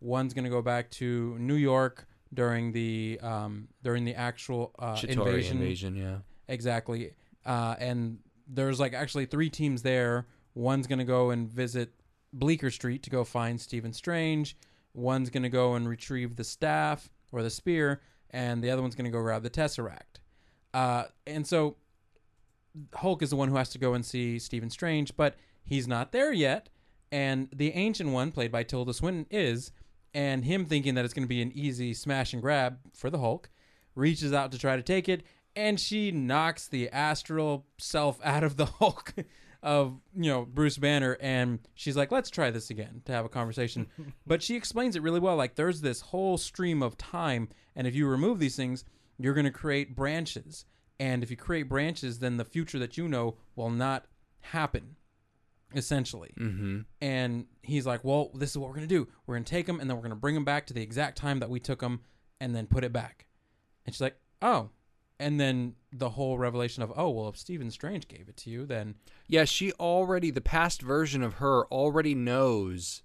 One's going to go back to New York during the actual Chitauri invasion, yeah. Exactly. And there's like actually 3 teams there. One's going to go and visit Bleecker Street to go find Stephen Strange. One's going to go and retrieve the staff or the spear, and the other one's going to go grab the Tesseract. And so Hulk is the one who has to go and see Stephen Strange, but he's not there yet. And the Ancient One, played by Tilda Swinton, is, and him thinking that it's going to be an easy smash and grab for the Hulk, reaches out to try to take it, and she knocks the astral self out of the Hulk of, Bruce Banner, and she's like, let's try this again to have a conversation. But she explains it really well. Like, there's this whole stream of time, and if you remove these things, you're going to create branches. And if you create branches, then the future that you know will not happen, essentially. Mm-hmm. And he's like, well, this is what we're going to do. We're going to take them, and then we're going to bring them back to the exact time that we took them, and then put it back. And she's like, oh. And then the whole revelation of, oh, well, if Stephen Strange gave it to you, then... Yeah, the past version of her already knows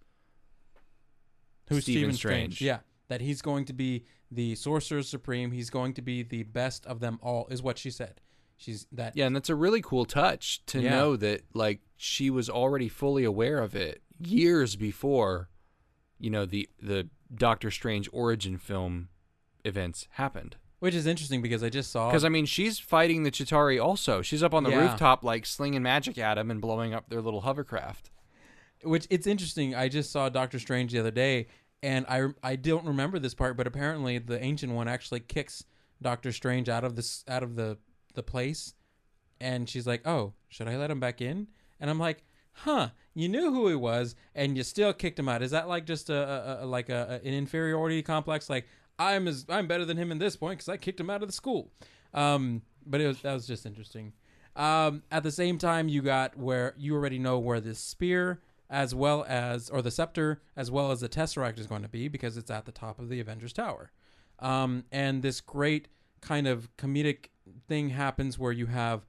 who's Stephen Strange. Yeah, that he's going to be the Sorcerer Supreme. He's going to be the best of them all, is what she said. Yeah, and that's a really cool touch to know that, like, she was already fully aware of it years before, the Doctor Strange origin film events happened. Which is interesting because I just saw... Because, she's fighting the Chitauri also. She's up on the rooftop, like, slinging magic at them and blowing up their little hovercraft. Which, it's interesting. I just saw Doctor Strange the other day, and I don't remember this part, but apparently the Ancient One actually kicks Doctor Strange out of the place, and she's like, oh, should I let him back in? And I'm like, huh, you knew who he was, and you still kicked him out. Is that, like, just an inferiority complex? Like, I'm better than him in this point because I kicked him out of the school. But that was just interesting. At the same time, you got where you already know where the spear or the scepter as well as the Tesseract is going to be because it's at the top of the Avengers Tower. And this great kind of comedic thing happens where you have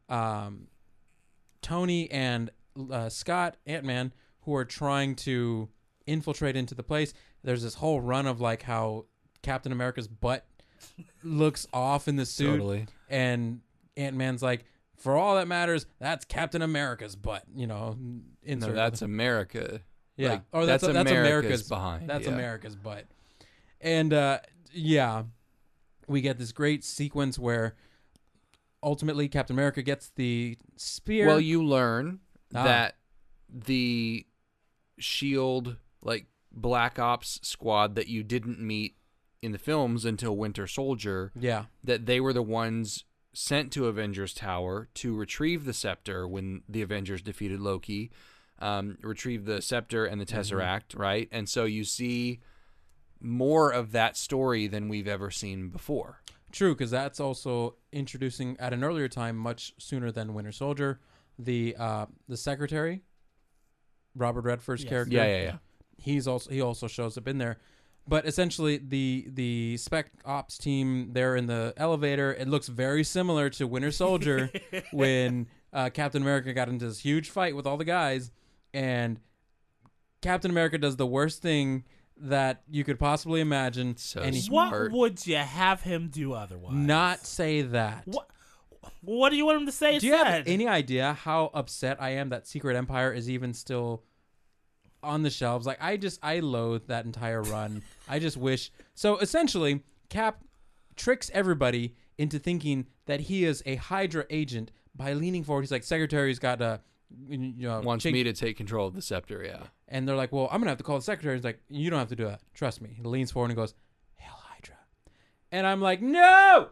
Tony and Scott, Ant-Man, who are trying to infiltrate into the place. There's this whole run of like how Captain America's butt looks off in the suit. Totally. And Ant-Man's like, for all that matters, that's Captain America's butt, No, that's America. Yeah. Like, that's America's behind. That's America's butt. And, we get this great sequence where ultimately Captain America gets the spear. Well, you learn that the SHIELD, like, Black Ops squad that you didn't meet in the films until Winter Soldier, that they were the ones sent to Avengers Tower to retrieve the scepter when the Avengers defeated Loki, retrieve the scepter and the Tesseract, right? And so you see more of that story than we've ever seen before. True, because that's also introducing at an earlier time, much sooner than Winter Soldier, the secretary, Robert Redford's character. Yeah. He also shows up in there. But essentially, the Spec Ops team, they're in the elevator. It looks very similar to Winter Soldier when Captain America got into this huge fight with all the guys. And Captain America does the worst thing that you could possibly imagine. What would you have him do otherwise? Not say that. What do you want him to say? Do you have any idea how upset I am that Secret Empire is even still on the shelves? Like, I loathe that entire run. I just wish. So essentially, Cap tricks everybody into thinking that he is a Hydra agent by leaning forward. He's like, Secretary's got a wants me to take control of the scepter, yeah. And they're like, well, I'm gonna have to call the Secretary. He's like, you don't have to do that. Trust me. He leans forward and goes, Hail Hydra. And I'm like, no.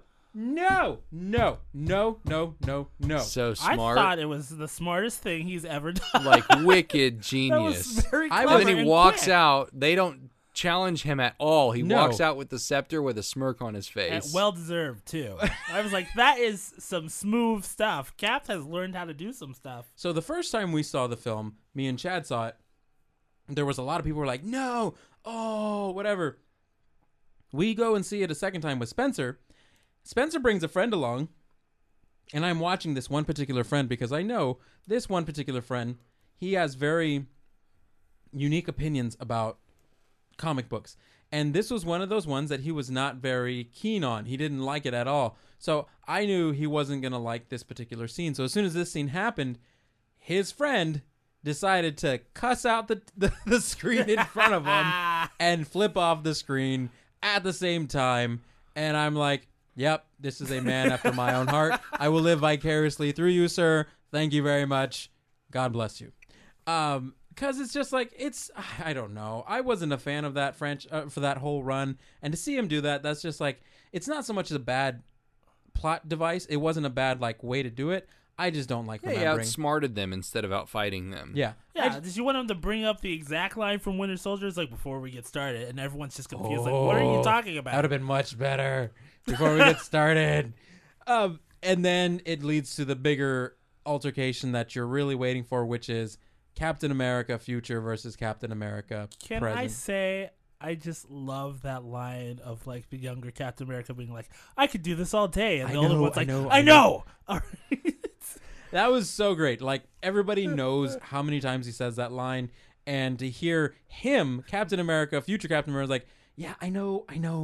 So smart. I thought it was the smartest thing he's ever done. Like, wicked genius. That was very clever and then he walks quick. out. They don't challenge him at all. He walks out with the scepter with a smirk on his face. And well deserved too. I was like, that is some smooth stuff. Cap has learned how to do some stuff. So the first time we saw the film, me and Chad saw it, there was a lot of people who were like, no, oh, whatever. We go and see it a second time with Spencer. Spencer brings a friend along, and I'm watching this one particular friend because I know this one particular friend, he has very unique opinions about comic books. And this was one of those ones that he was not very keen on. He didn't like it at all. So I knew he wasn't going to like this particular scene. So as soon as this scene happened, his friend decided to cuss out the screen in front of him and flip off the screen at the same time. And I'm like, yep, this is a man after my own heart. I will live vicariously through you, sir. Thank you very much. God bless you. Because it's just like, I don't know. I wasn't a fan of that for that whole run. And to see him do that, that's just like, it's not so much a bad plot device. It wasn't a bad like way to do it. I just don't like remembering. He outsmarted them instead of outfighting them. Yeah. Yeah, did you want him to bring up the exact line from Winter Soldier? It's like, before we get started, and everyone's just confused. Like, what are you talking about? That would have been much better before we get started. And then it leads to the bigger altercation that you're really waiting for, which is Captain America Future versus Captain America Can Present. I say, I just love that line of like the younger Captain America being like, I could do this all day. And the older one's like, I know. All right. That was so great. Like, everybody knows how many times he says that line. And to hear him, Captain America, future Captain America, like, yeah, I know.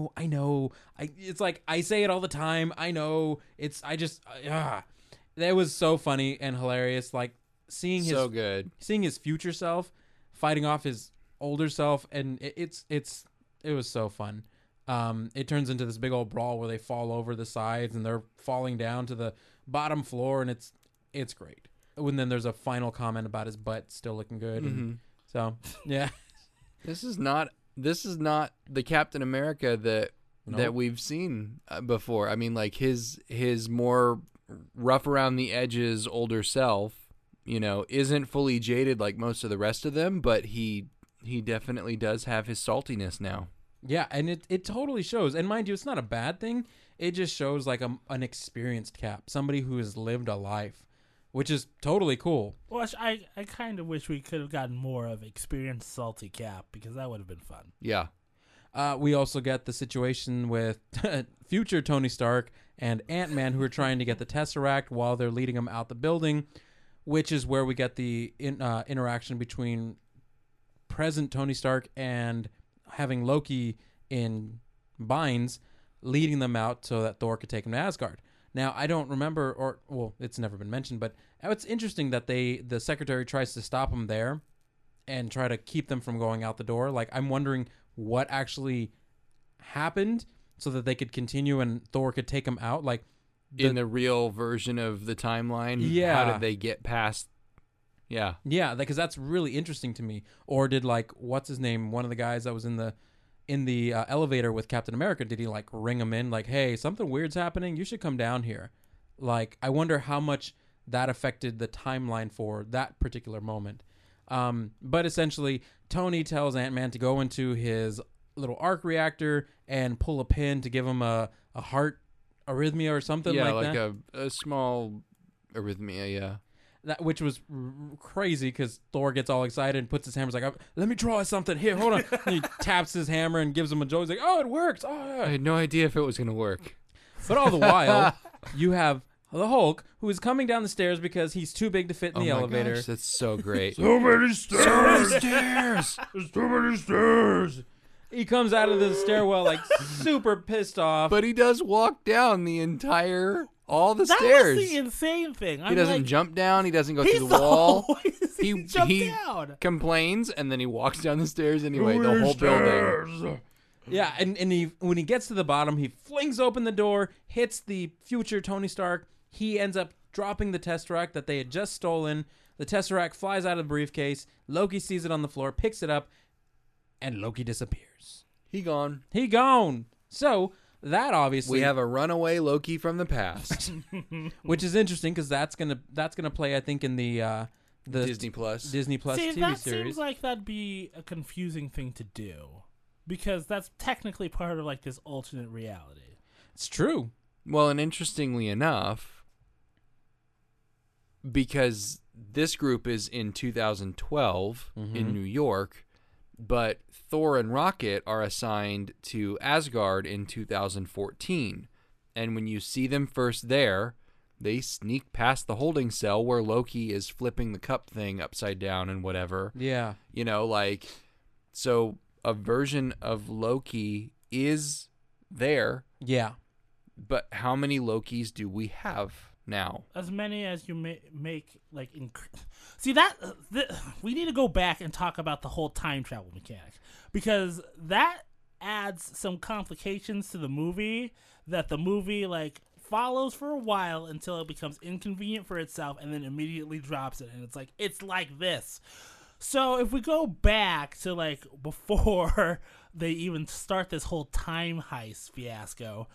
It's like, I say it all the time. I know. That was so funny and hilarious. Like, seeing his future self fighting off his older self. And it was so fun. It turns into this big old brawl where they fall over the sides and they're falling down to the bottom floor, and it's great. And then there's a final comment about his butt still looking good. Mm-hmm. And so, yeah. This is not the Captain America that we've seen before. I mean, like his more rough around the edges older self, isn't fully jaded like most of the rest of them, but he definitely does have his saltiness now. Yeah, and it totally shows. And mind you, it's not a bad thing. It just shows like an experienced Cap, somebody who has lived a life, which is totally cool. Well, I kind of wish we could have gotten more of experienced salty Cap, because that would have been fun. Yeah. We also get the situation with future Tony Stark and Ant-Man, who are trying to get the Tesseract while they're leading him out the building, which is where we get the interaction between present Tony Stark and having Loki in binds, leading them out so that Thor could take him to Asgard. Now, I don't remember, it's never been mentioned, but it's interesting that the Secretary tries to stop them there and try to keep them from going out the door. Like, I'm wondering what actually happened so that they could continue and Thor could take them out. Like, in the real version of the timeline, how did they get past? Yeah. Yeah, because that's really interesting to me. Or did, like, what's his name, one of the guys that was in the elevator with Captain America, did he like ring him in like, hey, something weird's happening, you should come down here? Like, I wonder how much that affected the timeline for that particular moment. But essentially, Tony tells Ant-Man to go into his little arc reactor and pull a pin to give him a heart arrhythmia or something like that. A small arrhythmia, yeah. That, which was crazy because Thor gets all excited and puts his hammer, like, let me draw something here, hold on. And he taps his hammer and gives him a jolt. He's like, oh, it works. Oh, yeah. I had no idea if it was going to work. But all the while, you have the Hulk, who is coming down the stairs because he's too big to fit in the elevator. Gosh, that's so great. So many stairs. There's too many stairs. He comes out of the stairwell like super pissed off. But he does walk down all the that stairs. That was the insane thing. He doesn't jump down. He doesn't go through the wall. He down. Complains, and then he walks down the stairs anyway, the whole building. Yeah, and when he gets to the bottom, he flings open the door, hits the future Tony Stark. He ends up dropping the Tesseract that they had just stolen. The Tesseract flies out of the briefcase. Loki sees it on the floor, picks it up, and Loki disappears. He gone. So that obviously, we have a runaway Loki from the past, which is interesting because that's gonna play, I think, in the Disney Plus See, TV that series. Seems like that'd be a confusing thing to do, because that's technically part of like this alternate reality. It's true. Well, and interestingly enough, because this group is in 2012 in New York, but Thor and Rocket are assigned to Asgard in 2014. And when you see them first there, they sneak past the holding cell where Loki is flipping the cup thing upside down and whatever. Yeah. So a version of Loki is there, Yeah. but how many Lokis do we have now? As many as you make, like, see we need to go back and talk about the whole time travel mechanic, because that adds some complications to the movie that the movie, like, follows for a while until it becomes inconvenient for itself and then immediately drops it, and it's like this. So if we go back to, like, before they even start this whole time heist fiasco,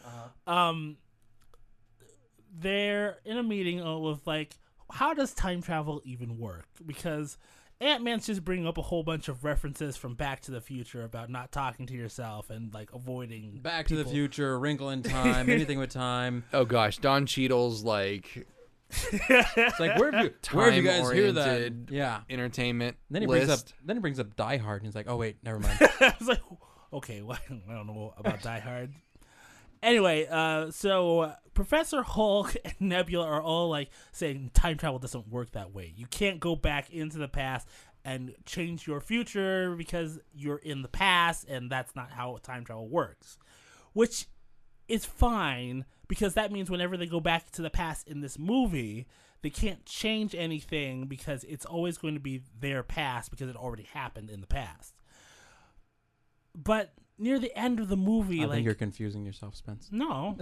they're in a meeting with, like, how does time travel even work? Because Ant-Man's just bringing up a whole bunch of references from Back to the Future about not talking to yourself and, like, avoiding Back to the people. Future, Wrinkle in Time, anything with time. Oh gosh, Don Cheadle's like It's like, where have you guys hear that? time-oriented Yeah. entertainment Then he list. brings up Die Hard, and he's like, oh wait, never mind. I was like, okay, well, I don't know about Die Hard. Anyway, so Professor Hulk and Nebula are all, like, saying time travel doesn't work that way. You can't go back into the past and change your future because you're in the past, and that's not how time travel works. Which is fine, because that means whenever they go back to the past in this movie, they can't change anything because it's always going to be their past because it already happened in the past. But near the end of the movie, I like, think you're confusing yourself, Spence. no,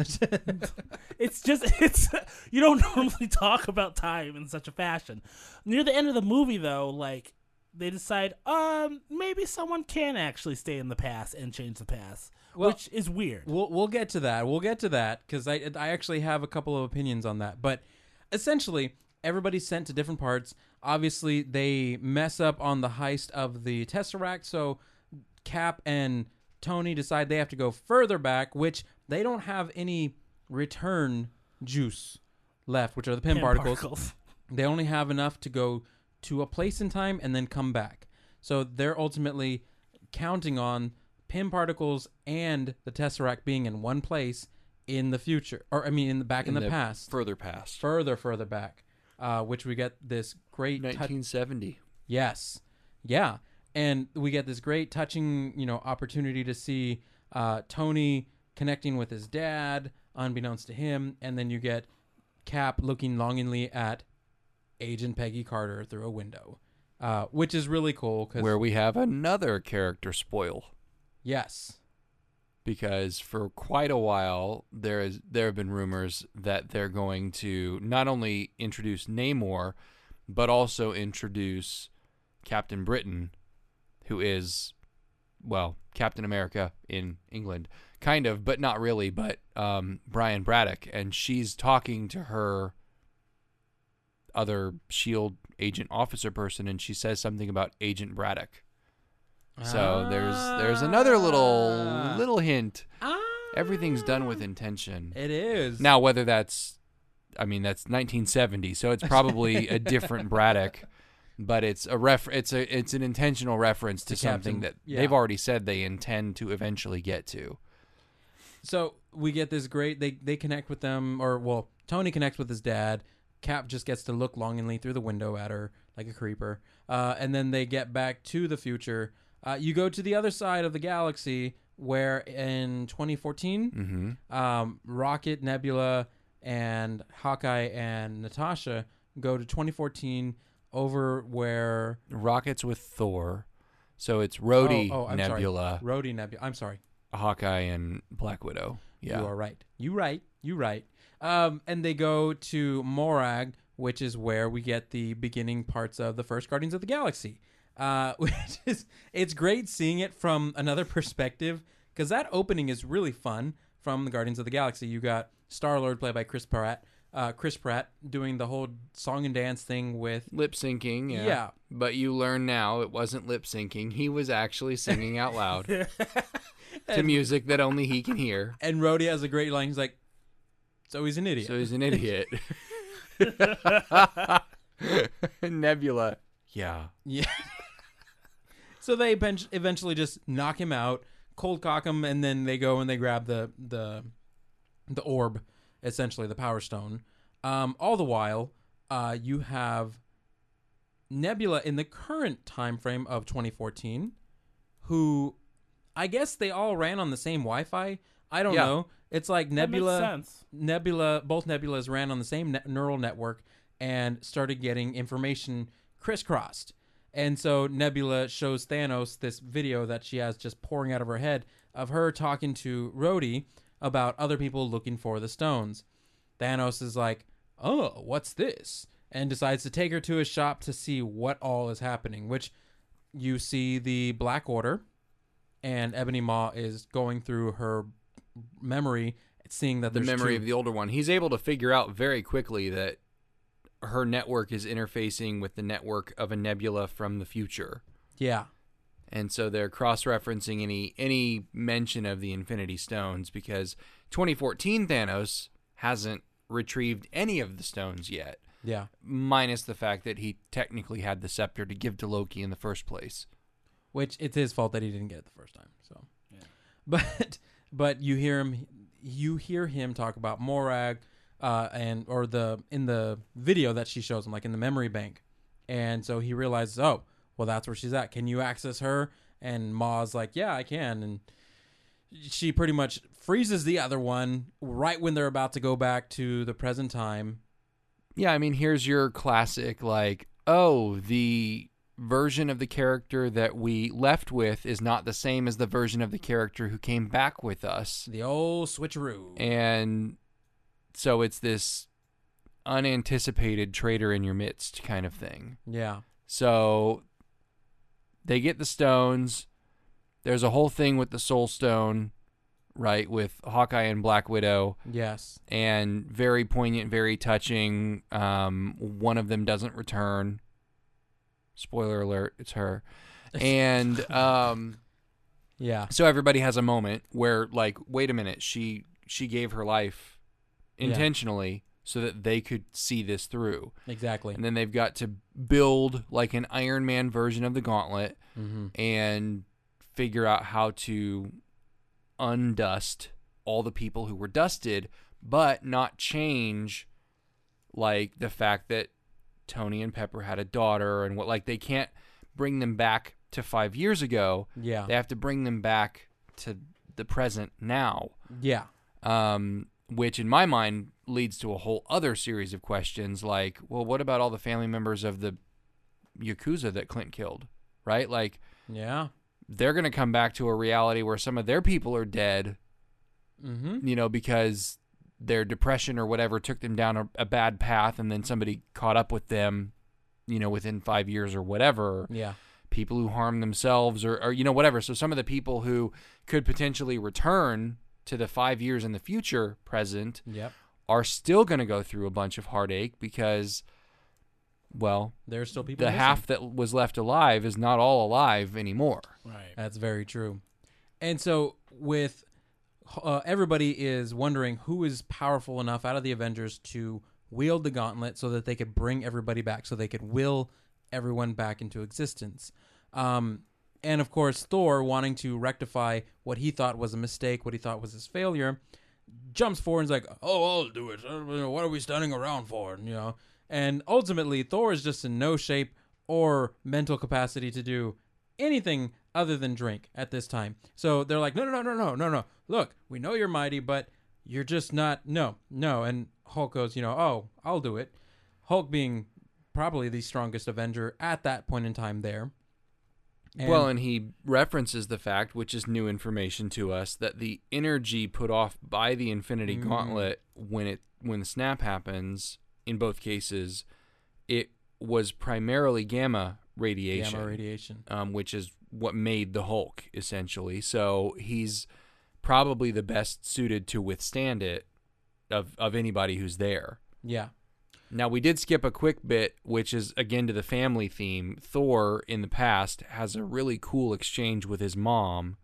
it's you don't normally talk about time in such a fashion. Near the end of the movie, though, like, they decide, maybe someone can actually stay in the past and change the past, Well, which is weird. We'll get to that. We'll get to that because I actually have a couple of opinions on that. But essentially, everybody's sent to different parts. Obviously, they mess up on the heist of the Tesseract, so Cap and Tony decide they have to go further back, which they don't have any return juice left, which are the pin particles. They only have enough to go to a place in time and then come back. So they're ultimately counting on pin particles and the Tesseract being in one place in the future, or I mean, in the past, Further past. further back, which we get this great 1970. Yes, yeah, and we get this great touching, opportunity to see Tony connecting with his dad, unbeknownst to him, and then you get Cap looking longingly at Agent Peggy Carter through a window, which is really cool. Where we have another character spoil. Yes. Because for quite a while, there have been rumors that they're going to not only introduce Namor, but also introduce Captain Britain, who is, well, Captain America in England. Kind of, but not really, but Brian Braddock. And she's talking to her other S.H.I.E.L.D. agent officer person, and she says something about Agent Braddock. So there's another little hint. Everything's done with intention. It is. Now, whether that's 1970, so it's probably a different Braddock, but it's an intentional reference to something Captain, that they've already said they intend to eventually get to. So we get this great. They connect with them, Tony connects with his dad. Cap just gets to look longingly through the window at her like a creeper, and then they get back to the future. You go to the other side of the galaxy where in 2014, Rocket, Nebula, and Hawkeye and Natasha go to 2014 over where... Rocket's with Thor. So it's Rhodey, I'm Nebula. Sorry. Rhodey, Nebula. I'm sorry. Hawkeye and Black Widow. Yeah. You are right. You right. And they go to Morag, which is where we get the beginning parts of the first Guardians of the Galaxy. It's great seeing it from another perspective, because that opening is really fun from the Guardians of the Galaxy. You got Star-Lord played by Chris Pratt doing the whole song and dance thing with lip syncing. Yeah. But you learn now it wasn't lip syncing. He was actually singing out loud to music that only he can hear. And Rhodey has a great line. He's like, so he's an idiot. Nebula. Yeah. So they eventually just knock him out, cold cock him, and then they go and they grab the orb, essentially the Power Stone. All the while, you have Nebula in the current time frame of 2014, who I guess they all ran on the same Wi-Fi. I don't Yeah. know. It's like That makes Nebula. sense. Both Nebulas ran on the same neural network and started getting information crisscrossed. And so Nebula shows Thanos this video that she has just pouring out of her head of her talking to Rhodey about other people looking for the stones. Thanos is like, "Oh, what's this?" and decides to take her to his shop to see what all is happening, which you see the Black Order, and Ebony Maw is going through her memory, seeing that The there's memory two. of the older one. He's able to figure out very quickly that her network is interfacing with the network of a nebula from the future. Yeah. And so they're cross-referencing any mention of the Infinity Stones because 2014 Thanos hasn't retrieved any of the stones yet, Yeah. minus the fact that he technically had the scepter to give to Loki in the first place. Which it's his fault that he didn't get it the first time. So, Yeah. but you hear him talk about Morag, in the video that she shows him, like in the memory bank, and so he realizes, oh, well, that's where she's at. Can you access her? And Maw's like, yeah, I can, and she pretty much freezes the other one right when they're about to go back to the present time. Yeah, I mean, here's your classic, like, oh, the version of the character that we left with is not the same as the version of the character who came back with us. The old switcheroo. And so it's this unanticipated traitor in your midst kind of thing. Yeah. So they get the stones. There's a whole thing with the Soul Stone, right, with Hawkeye and Black Widow. Yes. And very poignant, very touching. One of them doesn't return. Spoiler alert, it's her. And Yeah. so everybody has a moment where, like, wait a minute, she gave her life intentionally so that they could see this through. Exactly. And then they've got to build like an Iron Man version of the gauntlet Mm-hmm. and figure out how to undust all the people who were dusted, but not change like the fact that Tony and Pepper had a daughter and what, like, they can't bring them back to 5 years ago. Yeah. They have to bring them back to the present now. Yeah. Which in my mind leads to a whole other series of questions like, well, what about all the family members of the Yakuza that Clint killed, right? Like, Yeah. they're going to come back to a reality where some of their people are dead, Mm-hmm. because their depression or whatever took them down a bad path, and then somebody caught up with them, within 5 years or whatever. Yeah. People who harm themselves or whatever. So some of the people who could potentially return to the 5 years in the future present Yep. are still going to go through a bunch of heartache because, well, There's still people the missing. half that was left alive is not all alive anymore. Right. That's very true. And so with everybody is wondering who is powerful enough out of the Avengers to wield the gauntlet so that they could bring everybody back, so they could will everyone back into existence. And of course, Thor, wanting to rectify what he thought was a mistake, what he thought was his failure, jumps forward and is like, "Oh, I'll do it. What are we standing around for?" And ultimately, Thor is just in no shape or mental capacity to do anything other than drink at this time. So they're like, no. Look, we know you're mighty, but you're just not. No. And Hulk goes, oh, I'll do it. Hulk being probably the strongest Avenger at that point in time there. And he references the fact, which is new information to us, that the energy put off by the Infinity Gauntlet when the snap happens, in both cases, it was primarily gamma radiation. Which is what made the Hulk, essentially. So he's probably the best suited to withstand it of anybody who's there. Yeah. Now, we did skip a quick bit, which is, again, to the family theme. Thor, in the past, has a really cool exchange with his mom,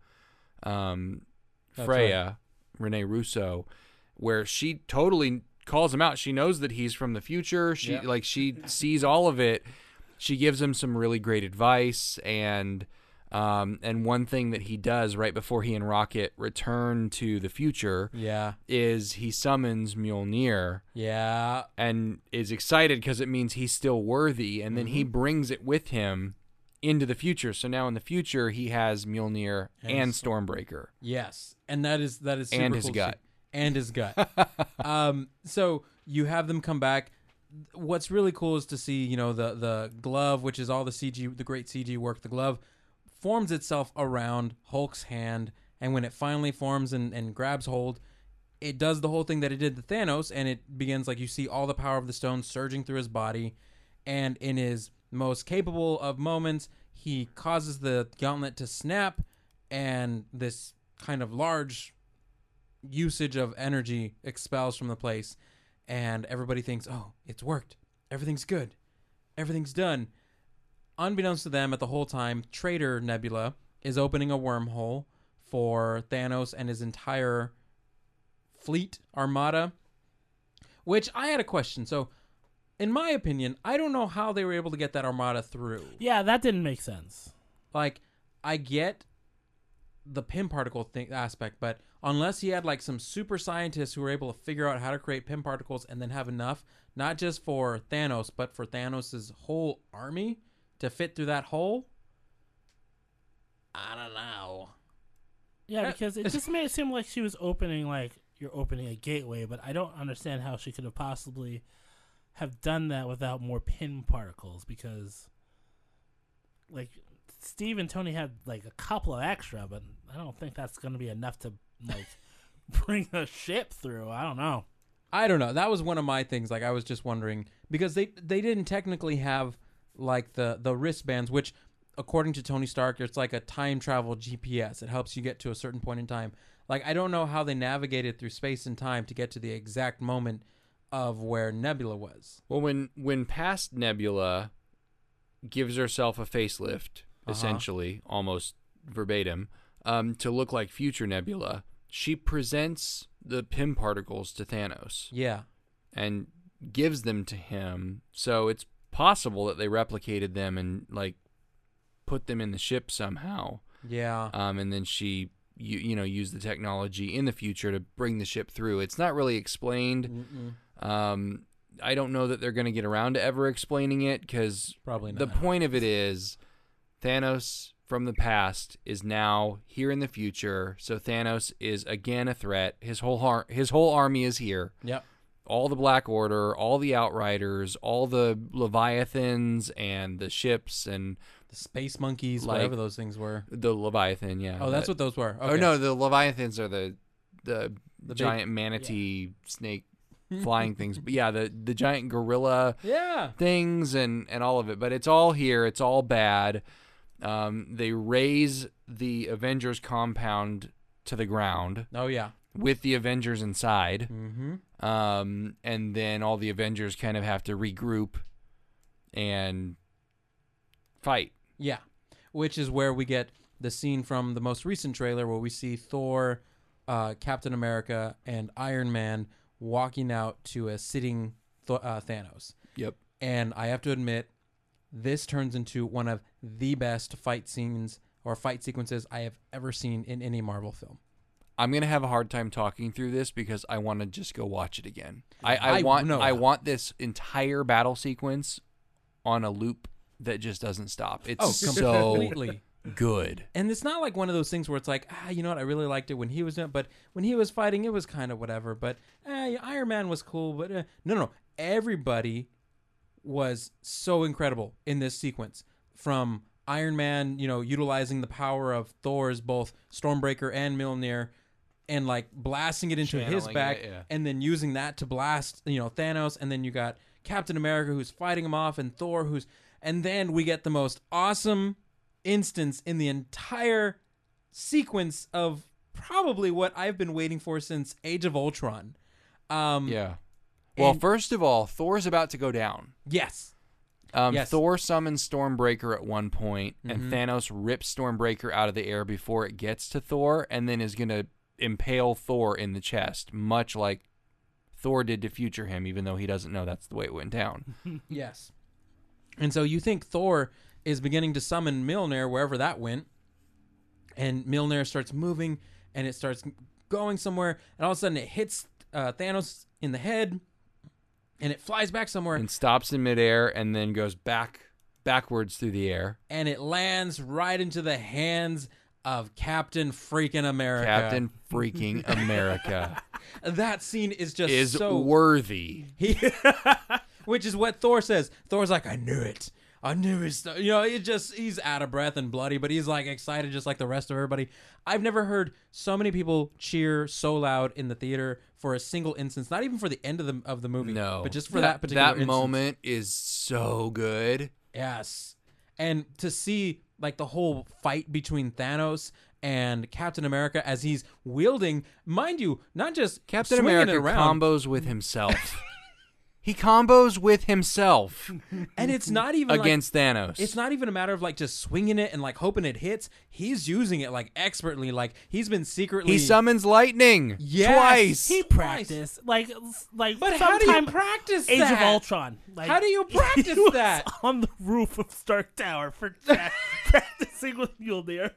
Freya, Renee Russo, where she totally calls him out. She knows that he's from the future. She sees all of it. She gives him some really great advice, and one thing that he does right before he and Rocket return to the future is he summons Mjolnir and is excited because it means he's still worthy, and then he brings it with him into the future. So now in the future, he has Mjolnir and Stormbreaker. Yes, and that is super And his cool to gut. see. And his gut. So you have them come back. What's really cool is to see, the glove, which is all the CG, the great CG work. The glove forms itself around Hulk's hand, and when it finally forms and grabs hold, it does the whole thing that it did to Thanos, and it begins, like, you see all the power of the stone surging through his body, and in his most capable of moments, he causes the gauntlet to snap, and this kind of large usage of energy expels from the place, and everybody thinks, oh, it's worked. Everything's good. Everything's done. Unbeknownst to them, at the whole time, Traitor Nebula is opening a wormhole for Thanos and his entire fleet armada, which I had a question. So, in my opinion, I don't know how they were able to get that armada through. Yeah, that didn't make sense. Like, I get the Pym particle aspect, but unless he had like some super scientists who were able to figure out how to create Pym particles and then have enough, not just for Thanos, but for Thanos' whole army to fit through that hole, I don't know. Yeah, because it just made it seem like she was opening, like, you're opening a gateway, but I don't understand how she could have possibly have done that without more Pym particles, because, like, Steve and Tony had, like, a couple of extra, but I don't think that's going to be enough to, like, bring a ship through. I don't know. That was one of my things. Like, I was just wondering, because they didn't technically have, like, the wristbands, which, according to Tony Stark, it's like a time travel GPS. It helps you get to a certain point in time. Like, I don't know how they navigated through space and time to get to the exact moment of where Nebula was. Well, when past Nebula gives herself a facelift, essentially, almost verbatim, to look like future Nebula, she presents the Pym particles to Thanos. Yeah. And gives them to him. So it's possible that they replicated them and, like, put them in the ship somehow. Yeah. And then she, used the technology in the future to bring the ship through. It's not really explained. I don't know that they're going to get around to ever explaining it, because probably not. The point of it is Thanos from the past is now here in the future. So Thanos is again a threat. His whole army is here. Yep. All the Black Order, all the Outriders, all the Leviathans and the ships and the space monkeys, like, whatever those things were. The Leviathan, yeah. Oh, that's what those were. Okay. Oh no, the Leviathans are the giant manatee snake flying things. But yeah, the giant gorilla things and all of it. But it's all here. It's all bad. They raise the Avengers compound to the ground. Oh yeah. With the Avengers inside. Mm-hmm. And then all the Avengers kind of have to regroup and fight. Yeah. Which is where we get the scene from the most recent trailer where we see Thor, Captain America, and Iron Man walking out to a sitting Thanos. Yep. And I have to admit, this turns into one of the best fight scenes or fight sequences I have ever seen in any Marvel film. I'm going to have a hard time talking through this because I want to just go watch it again. I want this entire battle sequence on a loop that just doesn't stop. It's completely so good. And it's not like one of those things where it's like, you know what, I really liked it when he was doing it, but when he was fighting, it was kind of whatever. But Iron Man was cool, but no. Everybody was so incredible in this sequence. From Iron Man, utilizing the power of Thor's both Stormbreaker and Mjolnir, and like blasting it into his back, and then using that to blast, Thanos, and then you got Captain America who's fighting him off, and Thor and then we get the most awesome instance in the entire sequence of probably what I've been waiting for since Age of Ultron. Yeah. Well, first of all, Thor's about to go down. Yes. Yes. Thor summons Stormbreaker at one point, and Thanos rips Stormbreaker out of the air before it gets to Thor, and then is going to impale Thor in the chest, much like Thor did to future him, even though he doesn't know that's the way it went down. Yes. And so you think Thor is beginning to summon Mjolnir wherever that went, and Mjolnir starts moving, and it starts going somewhere, and all of a sudden it hits Thanos in the head, and it flies back somewhere. And stops in midair, and then goes back backwards through the air. And it lands right into the hands of Captain freaking America. Captain freaking America. That scene is just so worthy. Which is what Thor says. Thor's like, I knew it. I knew his stuff. You know, he's out of breath and bloody, but he's like excited just like the rest of everybody. I've never heard so many people cheer so loud in the theater for a single instance, not even for the end of the movie. No. But just for that particular instance. moment is so good. Yes. And to see like the whole fight between Thanos and Captain America as he's wielding, mind you, not just Captain swinging America it around. combos with himself. He combos with himself. And it's not even against Thanos. It's not even a matter of like just swinging it and like hoping it hits. He's using it like expertly. Like he's been secretly. He summons lightning twice. He practiced like. But how do you practice Age that? of Ultron. Like, how do you practice he was that? On the roof of Stark Tower for practicing with Mjolnir.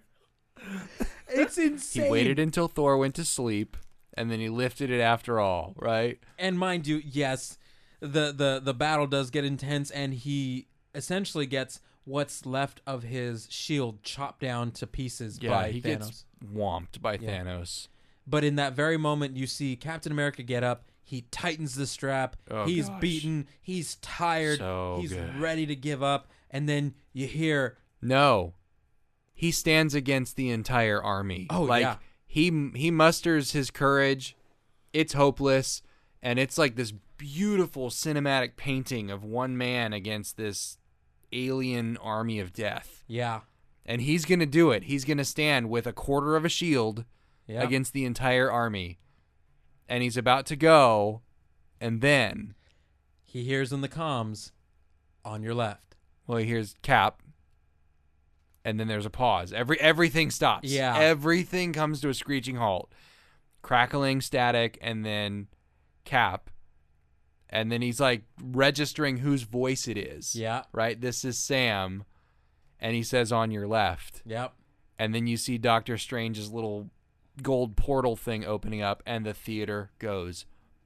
It's insane. He waited until Thor went to sleep, and then he lifted it after all. Right. And mind you, yes. The battle does get intense, and he essentially gets what's left of his shield chopped down to pieces by he Thanos. gets whomped by Thanos. But in that very moment, you see Captain America get up. He tightens the strap. He's beaten. He's tired. He's ready to give up. And then you hear... No. He stands against the entire army. Oh, yeah. He musters his courage. It's hopeless. And it's like this beautiful cinematic painting of one man against this alien army of death. Yeah. And he's going to do it. He's going to stand with a quarter of a shield against the entire army. And he's about to go, and then... he hears in the comms, on your left. Well, he hears Cap, and then there's a pause. Everything stops. Yeah. Everything comes to a screeching halt. Crackling static, and then Cap. And then he's like registering whose voice it is. Yeah. Right? This is Sam. And he says, on your left. Yep. And then you see Doctor Strange's little gold portal thing opening up, and the theater goes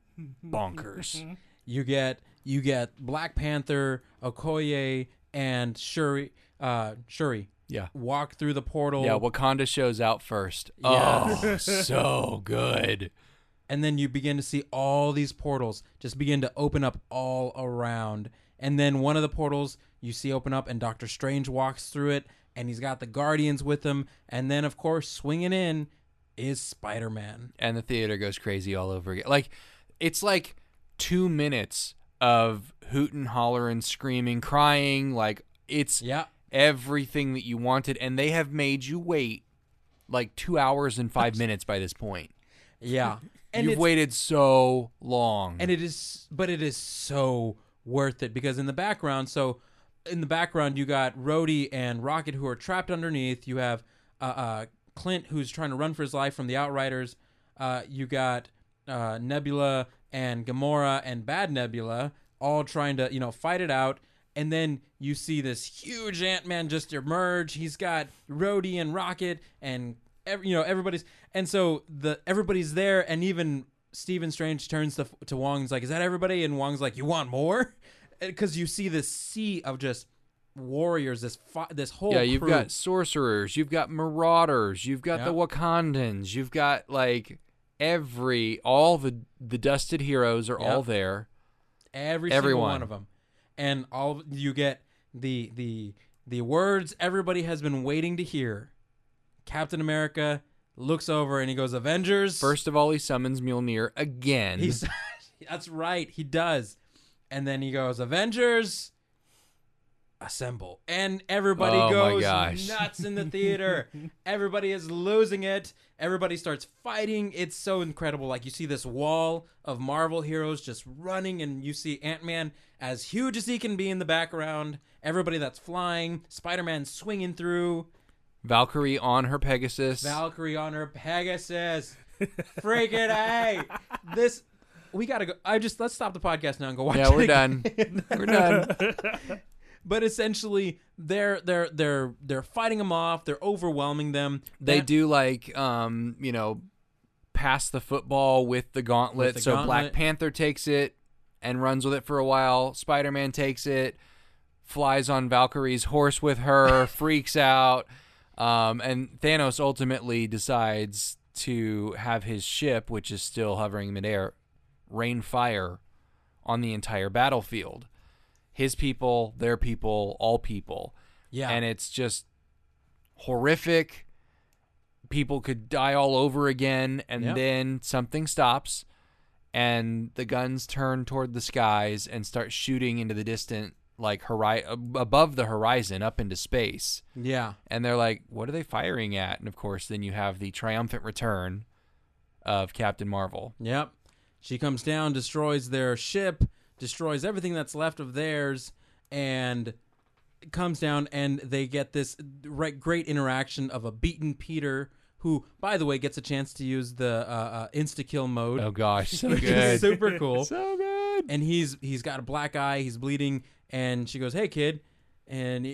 bonkers. You get Black Panther, Okoye, and Shuri. Yeah. Walk through the portal. Yeah, Wakanda shows out first. Yeah. Oh, so good. And then you begin to see all these portals just begin to open up all around. And then one of the portals you see open up, and Doctor Strange walks through it, and he's got the Guardians with him. And then, of course, swinging in is Spider-Man. And the theater goes crazy all over again. Like, it's like 2 minutes of hootin', hollering, screaming, crying. Like, it's everything that you wanted. And they have made you wait like 2 hours and 5 minutes by this point. Yeah. And you've waited so long. And it is so worth it, because in the background, you got Rhodey and Rocket who are trapped underneath. You have Clint who's trying to run for his life from the Outriders. You got Nebula and Gamora and Bad Nebula all trying to, fight it out. And then you see this huge Ant-Man just emerge. He's got Rhodey and Rocket and everybody's, and so everybody's there, and even Stephen Strange turns to Wong and's like, "Is that everybody?" And Wong's like, "You want more?" Because you see this sea of just warriors, this whole you've crew. got sorcerers, you've got marauders, you've got the Wakandans, you've got like all the dusted heroes are all there. Every single one of them, and you get the words everybody has been waiting to hear. Captain America looks over and he goes, "Avengers." First of all, he summons Mjolnir again. That's right, he does. And then he goes, "Avengers, assemble." And everybody goes nuts in the theater. Everybody is losing it. Everybody starts fighting. It's so incredible. Like, you see this wall of Marvel heroes just running, and you see Ant-Man as huge as he can be in the background. Everybody that's flying. Spider-Man swinging through. Valkyrie on her Pegasus. Freaking A. We gotta go. Let's stop the podcast now and go watch it. Yeah, we're done. We're done. But essentially, they're fighting them off. They're overwhelming them. They do pass the football with the gauntlet. So Black Panther takes it and runs with it for a while. Spider-Man takes it, flies on Valkyrie's horse with her, freaks out, and Thanos ultimately decides to have his ship, which is still hovering midair, rain fire on the entire battlefield. His people, their people, all people. Yeah. And it's just horrific. People could die all over again, and Yep. then something stops, and the guns turn toward the skies and start shooting into the distant, like above the horizon, up into space. Yeah. And they're like, what are they firing at? And of course, then you have the triumphant return of Captain Marvel. Yep. She comes down, destroys their ship, destroys everything that's left of theirs, and comes down, and they get this great interaction of a beaten Peter, who, by the way, gets a chance to use the insta-kill mode. Oh gosh, so which good. is super cool. So good. And he's got a black eye, he's bleeding, and she goes, "Hey, kid," and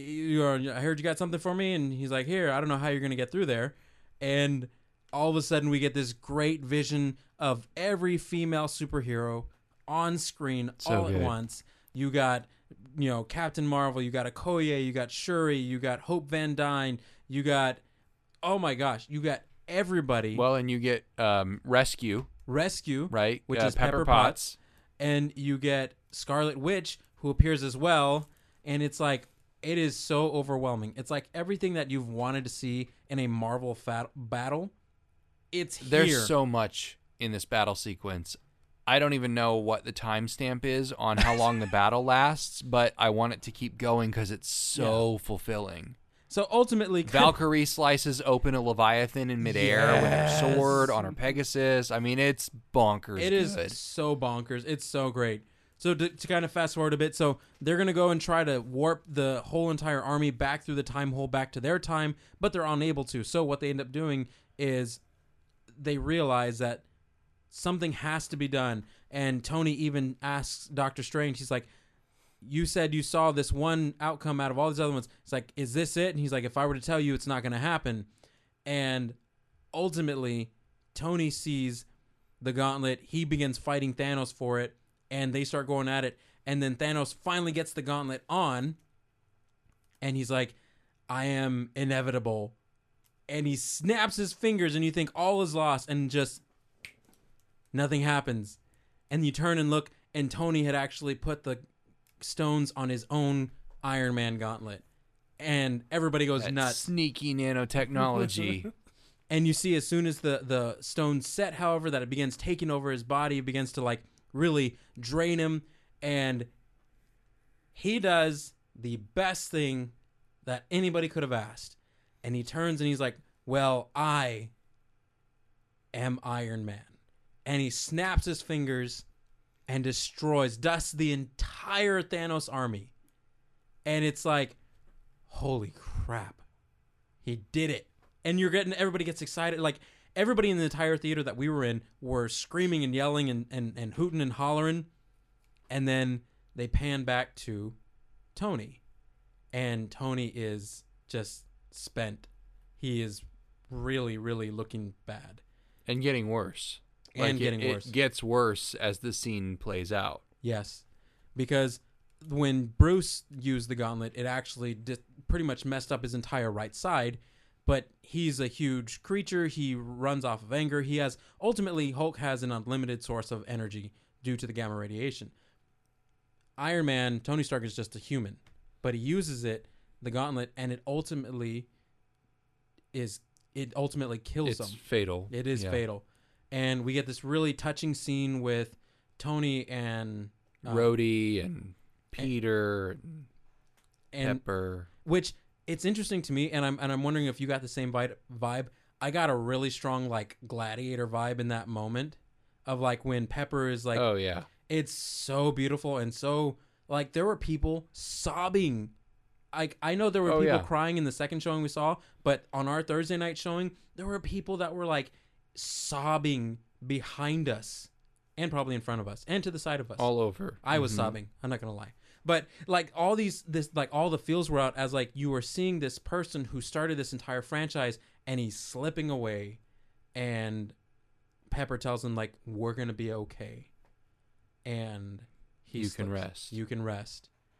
I heard you got something for me, and he's like, "Here, I don't know how you're gonna get through there," and all of a sudden we get this great vision of every female superhero on screen So all at good. once. You got, Captain Marvel, you got Okoye, you got Shuri, you got Hope Van Dyne, you got, oh my gosh, you got everybody. Well, and you get Rescue, Rescue, right? which is Pepper Potts. And you get Scarlet Witch, who appears as well, and it's like, it is so overwhelming. It's like everything that you've wanted to see in a Marvel battle, it's here. There's so much in this battle sequence. I don't even know what the timestamp is on how long the battle lasts, but I want it to keep going because it's so fulfilling. So ultimately, Valkyrie slices open a Leviathan in midair with her sword on her Pegasus. I mean, it's bonkers. it is so bonkers. It's so great. So to kind of fast forward a bit, so they're going to go and try to warp the whole entire army back through the time hole, back to their time, but they're unable to. So what they end up doing is they realize that something has to be done. And Tony even asks Doctor Strange, he's like, "You said you saw this one outcome out of all these other ones." It's like, "Is this it?" And he's like, "If I were to tell you, it's not going to happen." And ultimately, Tony sees the gauntlet. He begins fighting Thanos for it, and they start going at it. And then Thanos finally gets the gauntlet on, and he's like, "I am inevitable." And he snaps his fingers, and you think all is lost, and just nothing happens. And you turn and look, and Tony had actually put the stones on his own Iron Man gauntlet. And everybody goes That nuts. sneaky nanotechnology. And you see as soon as the stones set, however, that it begins taking over his body, it begins to like really drain him. And he does the best thing that anybody could have asked. And he turns and he's like, "Well, I am Iron Man." And he snaps his fingers and dusts the entire Thanos army. And it's like, holy crap. He did it. And everybody gets excited. Like, everybody in the entire theater that we were in were screaming and yelling and hooting and hollering. And then they pan back to Tony. And Tony is just spent. He is really, really looking bad. And getting worse. And getting worse. It gets worse as the scene plays out. Yes. Because when Bruce used the gauntlet, it actually pretty much messed up his entire right side. But he's a huge creature. He runs off of anger. Ultimately, Hulk has an unlimited source of energy due to the gamma radiation. Iron Man, Tony Stark, is just a human. But he uses the gauntlet, and it ultimately kills him. It's fatal. It is fatal. And we get this really touching scene with Tony and Rhodey and Peter and Pepper. Which, it's interesting to me, and I'm wondering if you got the same vibe. I got a really strong like Gladiator vibe in that moment of like when Pepper is like, oh yeah, it's so beautiful and so like there were people sobbing. I know there were people crying in the second showing we saw, but on our Thursday night showing, there were people that were like sobbing behind us and probably in front of us and to the side of us. All over. I was sobbing. I'm not going to lie. But like all the feels were out as like you were seeing this person who started this entire franchise and he's slipping away, and Pepper tells him like, "We're going to be okay." And he You can slips. rest. You can rest.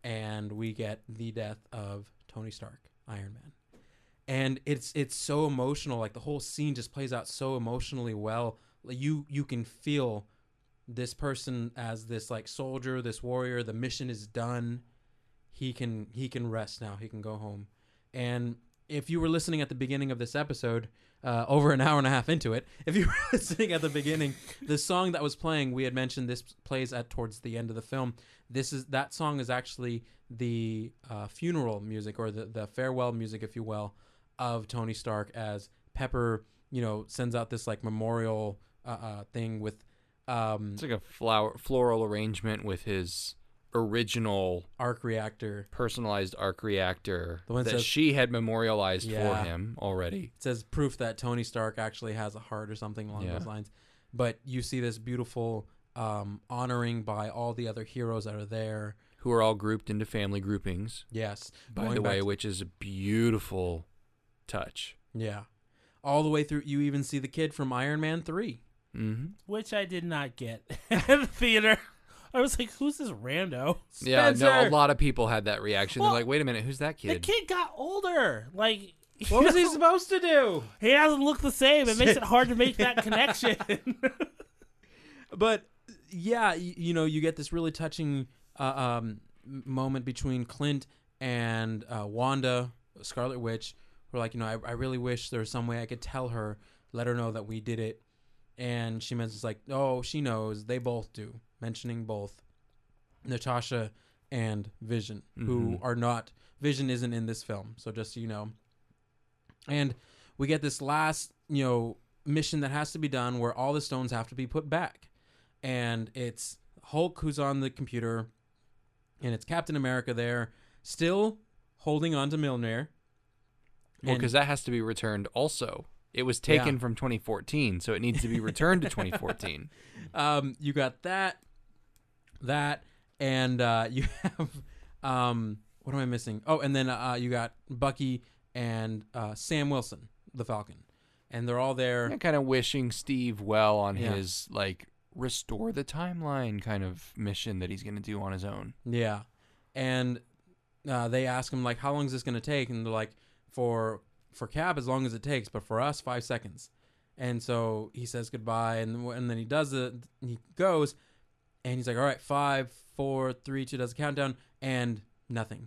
and we get the death of Tony Stark, Iron Man. And it's so emotional. Like, the whole scene just plays out so emotionally well. Like, you can feel this person as this like soldier, this warrior. The mission is done. He can rest now. He can go home. And if you were listening at the beginning of this episode, over an hour and a half into it, if you were listening at the beginning, the song that was playing, we had mentioned this plays at towards the end of the film. That song is actually the funeral music, or the farewell music, if you will, of Tony Stark, as Pepper, sends out this like memorial thing with it's like a floral arrangement with his original arc reactor, personalized arc reactor the one that says, she had memorialized for him already. It says proof that Tony Stark actually has a heart or something along those lines. But you see this beautiful honoring by all the other heroes that are there, who are all grouped into family groupings. Yes, by the way, which is a beautiful touch. Yeah, all the way through. You even see the kid from Iron Man 3. Mm-hmm. Which I did not get in the theater. I was like, who's this rando? Spencer! Yeah, no, a lot of people had that reaction. Well, they're like, wait a minute, who's that kid? The kid got older. Like, what was he supposed to do? He doesn't look the same. It makes it hard to make that connection. But yeah, you get this really touching moment between Clint and Wanda, Scarlet Witch. We're like, I really wish there was some way I could tell her, let her know that we did it. And she mentions like, oh, she knows. They both do. Mentioning both Natasha and Vision, who are not. Vision isn't in this film, so just so you know. And we get this last, mission that has to be done where all the stones have to be put back. And it's Hulk who's on the computer, and it's Captain America there, still holding on to Mjolnir. Well, because that has to be returned also. It was taken from 2014, so it needs to be returned to 2014. You got that, and you have, what am I missing? Oh, and then you got Bucky and Sam Wilson, the Falcon. And they're all there. Yeah, kind of wishing Steve well on his, like, restore the timeline kind of mission that he's going to do on his own. Yeah. And they ask him, like, how long is this going to take? And they're like, for Cap, as long as it takes, but for us, 5 seconds. And so he says goodbye, and then he does it. He goes, and he's like, all right, 5, 4, 3, 2, does a countdown, and nothing.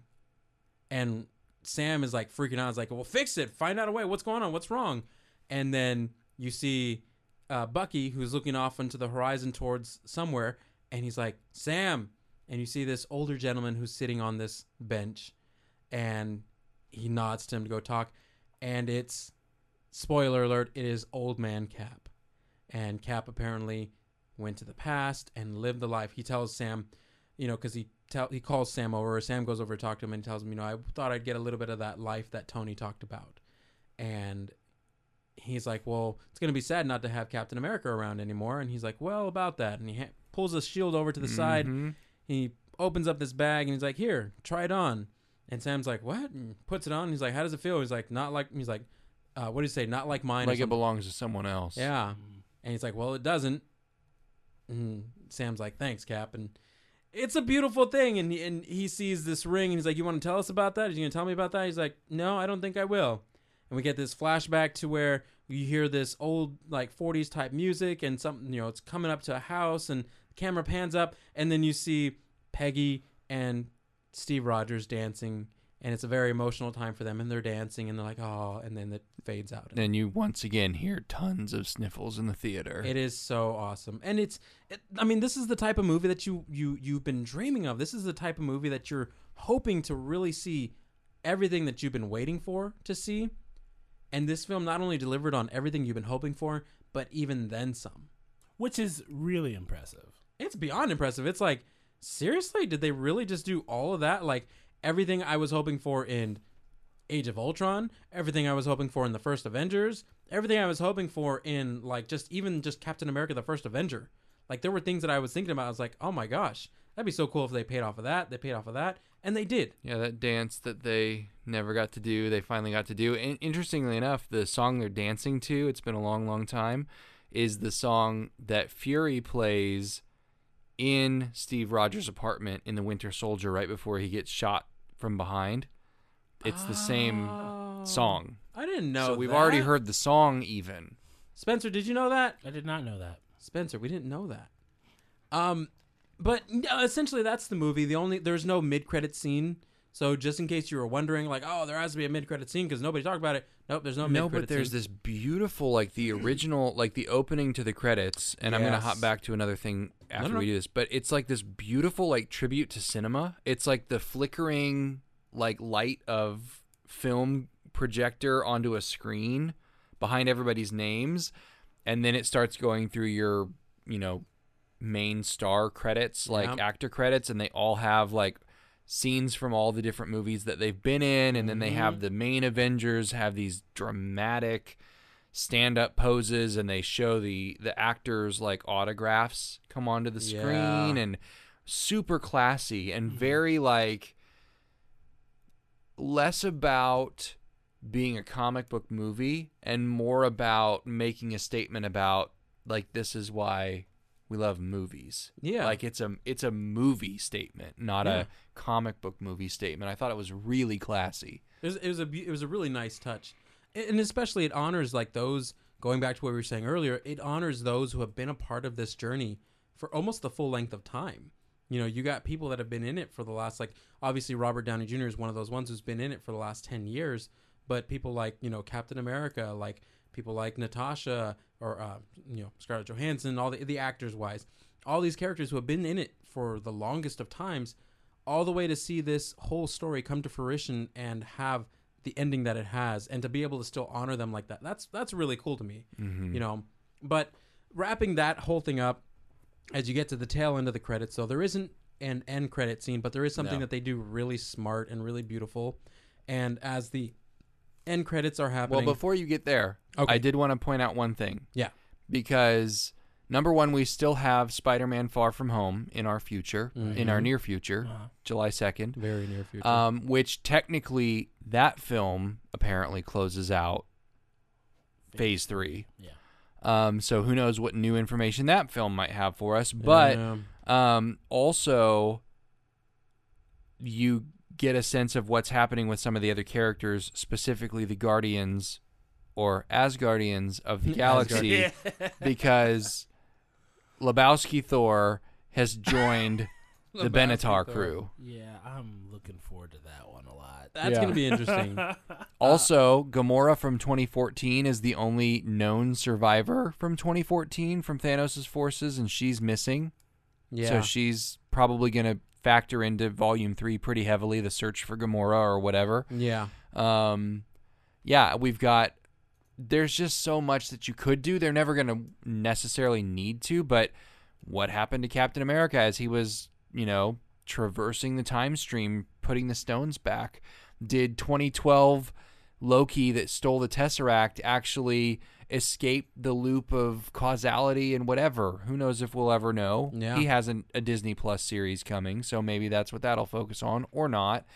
And Sam is like freaking out. He's like, well, fix it. Find out a way. What's going on? What's wrong? And then you see Bucky, who's looking off into the horizon towards somewhere, and he's like, Sam. And you see this older gentleman who's sitting on this bench, and he nods to him to go talk. And it's, spoiler alert, it is old man Cap. And Cap apparently went to the past and lived the life. He tells Sam, because he calls Sam over, or Sam goes over to talk to him, and he tells him, I thought I'd get a little bit of that life that Tony talked about. And he's like, well, it's going to be sad not to have Captain America around anymore. And he's like, well, about that. And he pulls his shield over to the side. He opens up this bag, and he's like, here, try it on. And Sam's like, what? And puts it on. And he's like, how does it feel? He's like, not like, he's like, what did he say? Not like mine. Like it belongs to someone else. Yeah. And he's like, well, it doesn't. And Sam's like, thanks, Cap. And it's a beautiful thing. And he sees this ring, and he's like, you want to tell us about that? Are you going to tell me about that? He's like, no, I don't think I will. And we get this flashback to where you hear this old, like, 40s type music, and something, it's coming up to a house, and the camera pans up, and then you see Peggy and Steve Rogers dancing, and it's a very emotional time for them, and they're dancing, and they're like, oh, and then it fades out. And you once again hear tons of sniffles in the theater. It is so awesome. And this is the type of movie that you've been dreaming of. This is the type of movie that you're hoping to really see everything that you've been waiting for to see. And this film not only delivered on everything you've been hoping for, but even then some. Which is really impressive. It's beyond impressive. It's like, seriously? Did they really just do all of that? Like, everything I was hoping for in Age of Ultron, everything I was hoping for in the first Avengers, everything I was hoping for in, like, just Captain America, the first Avenger. Like, there were things that I was thinking about. I was like, oh my gosh, that'd be so cool if they paid off of that. They paid off of that. And they did. Yeah, that dance that they never got to do, they finally got to do. And interestingly enough, the song they're dancing to, it's been a long, long time, is the song that Fury plays in Steve Rogers' apartment in The Winter Soldier right before he gets shot from behind. It's the same song. I didn't know So we've that. already heard the song even. Spencer, did you know that? I did not know that. Spencer, we didn't know that. But essentially that's the movie. There's no mid-credit scene. So just in case you were wondering, like, oh, there has to be a mid-credit scene because nobody talked about it. Nope, there's no mid-credit scene. No, but there's this beautiful, like the original, like the opening to the credits. And I'm going to Yes. hop back to another thing after No. we do this. But it's like this beautiful, like tribute to cinema. It's like the flickering, like light of film projector onto a screen behind everybody's names. And then it starts going through your, main star credits, like Yep. actor credits. And they all have like scenes from all the different movies that they've been in, and then they have the main Avengers have these dramatic stand-up poses, and they show the actors like autographs come onto the screen, and super classy and very like less about being a comic book movie and more about making a statement about like this is why we love movies. Yeah. Like it's a movie statement, not a comic book movie statement. I thought it was really classy. It was a really nice touch, and especially it honors like those. Going back to what we were saying earlier, it honors those who have been a part of this journey for almost the full length of time. You got people that have been in it for the last, like, obviously Robert Downey Jr. is one of those ones who's been in it for the last 10 years, but people like Captain America, like people like Natasha or Scarlett Johansson, all the actors wise, all these characters who have been in it for the longest of times, all the way to see this whole story come to fruition and have the ending that it has, and to be able to still honor them like that. That's really cool to me. But wrapping that whole thing up, as you get to the tail end of the credits, though, there isn't an end credit scene, but there is something that they do really smart and really beautiful. And as the end credits are happening... Well, before you get there, I did want to point out one thing. Yeah. Because, number one, we still have Spider-Man Far From Home in our future, in our near future, July 2nd. Very near future. Which technically, that film apparently closes out Phase 3. Yeah. So who knows what new information that film might have for us. But also, you get a sense of what's happening with some of the other characters, specifically the Guardians or Asgardians of the Galaxy, because Lebowski Thor has joined the Benatar crew. Yeah, I'm looking forward to that one a lot. That's going to be interesting. Also, Gamora from 2014 is the only known survivor from 2014 from Thanos' forces, and she's missing. Yeah. So she's probably going to factor into Volume 3 pretty heavily, the search for Gamora or whatever. Yeah. We've got... There's just so much that you could do. They're never going to necessarily need to, but what happened to Captain America as he was, traversing the time stream, putting the stones back? Did 2012 Loki that stole the Tesseract actually escape the loop of causality and whatever? Who knows if we'll ever know. Yeah. He has a Disney Plus series coming, so maybe that's what that'll focus on or not.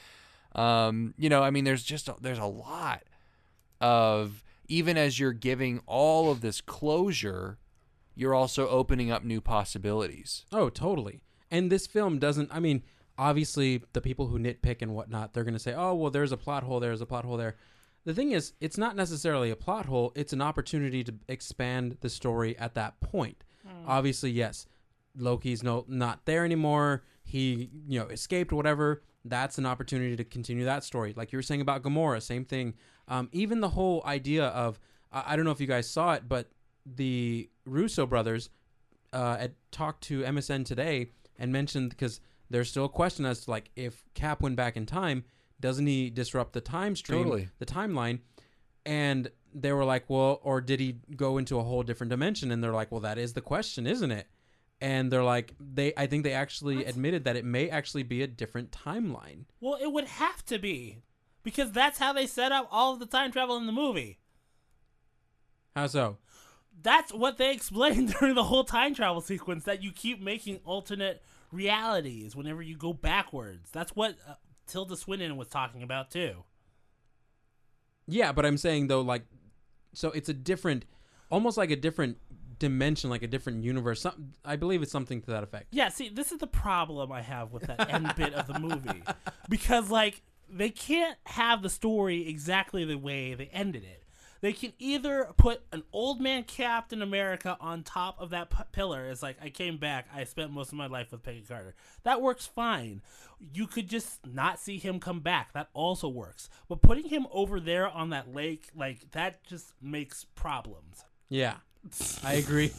There's a lot of... Even as you're giving all of this closure, you're also opening up new possibilities. Oh, totally. And this film doesn't... I mean, obviously, the people who nitpick and whatnot, they're going to say, oh, well, there's a plot hole there. The thing is, it's not necessarily a plot hole. It's an opportunity to expand the story at that point. Obviously, yes, Loki's not there anymore. He, escaped, whatever. That's an opportunity to continue that story. Like you were saying about Gamora, same thing. Even the whole idea of, I don't know if you guys saw it, but the Russo brothers had talked to MSN today and mentioned, because there's still a question as to, like, if Cap went back in time, doesn't he disrupt the time stream, Totally. the timeline? And they were like, well, or did he go into a whole different dimension? And they're like, well, that is the question, isn't it? And they're like, I think they actually admitted that it may actually be a different timeline. Well, it would have to be, because that's how they set up all of the time travel in the movie. How so? That's what they explained during the whole time travel sequence, that you keep making alternate realities whenever you go backwards. That's what Tilda Swinton was talking about, too. Yeah, but I'm saying, though, like, so it's a different, almost like a different dimension, like a different universe. I believe it's something to that effect. Yeah, see, this is the problem I have with that end bit of the movie. Because, like, they can't have the story exactly the way they ended it. They can either put an old man Captain America on top of that pillar. It's like, I came back, I spent most of my life with Peggy Carter. That works fine. You could just not see him come back. That also works. But putting him over there on that lake, like, that just makes problems. Yeah, I agree.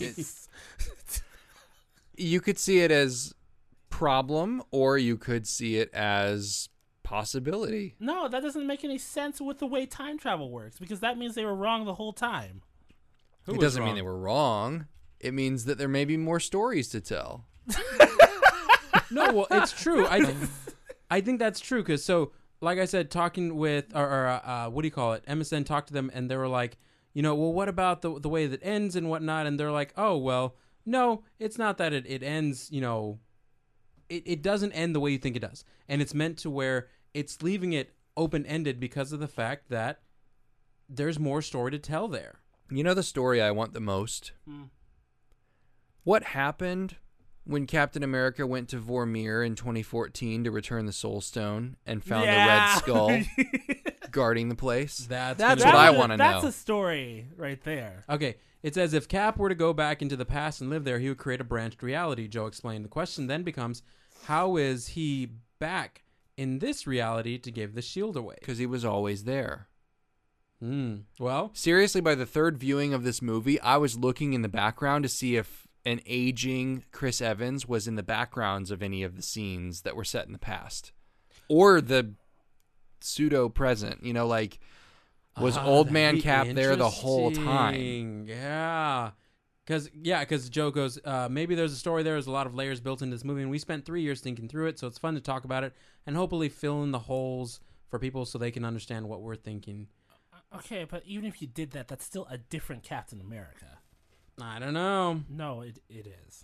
You could see it as problem, or you could see it as possibility. No, that doesn't make any sense with the way time travel works, because that means they were wrong the whole time. It doesn't mean they were wrong. It means that there may be more stories to tell. No, well, it's true. I think that's true because, so, like I said, talking with, what do you call it? MSN talked to them, and they were like, you know, well, what about the way that ends and whatnot? And they're like, oh, well, no, it's not that it ends, you know, it doesn't end the way you think it does. And it's meant to where it's leaving it open-ended because of the fact that there's more story to tell there. You know the story I want the most? What happened when Captain America went to Vormir in 2014 to return the Soul Stone and found the Red Skull guarding the place? That's what I want to know. That's a story right there. Okay, it says if Cap were to go back into the past and live there, he would create a branched reality, Joe explained. The question then becomes, how is he back in this reality to give the shield away? Because he was always there. Well, seriously, by the third viewing of this movie, I was looking in the background to see if an aging Chris Evans was in the backgrounds of any of the scenes that were set in the past. Or the pseudo-present, you know, like, was Old Man Cap there the whole time? Yeah. Because Joe goes, maybe there's a story there. There's a lot of layers built into this movie, and we spent 3 years thinking through it, so it's fun to talk about it and hopefully fill in the holes for people so they can understand what we're thinking. Okay, but even if you did that, that's still a different Captain America. I don't know. No, it is.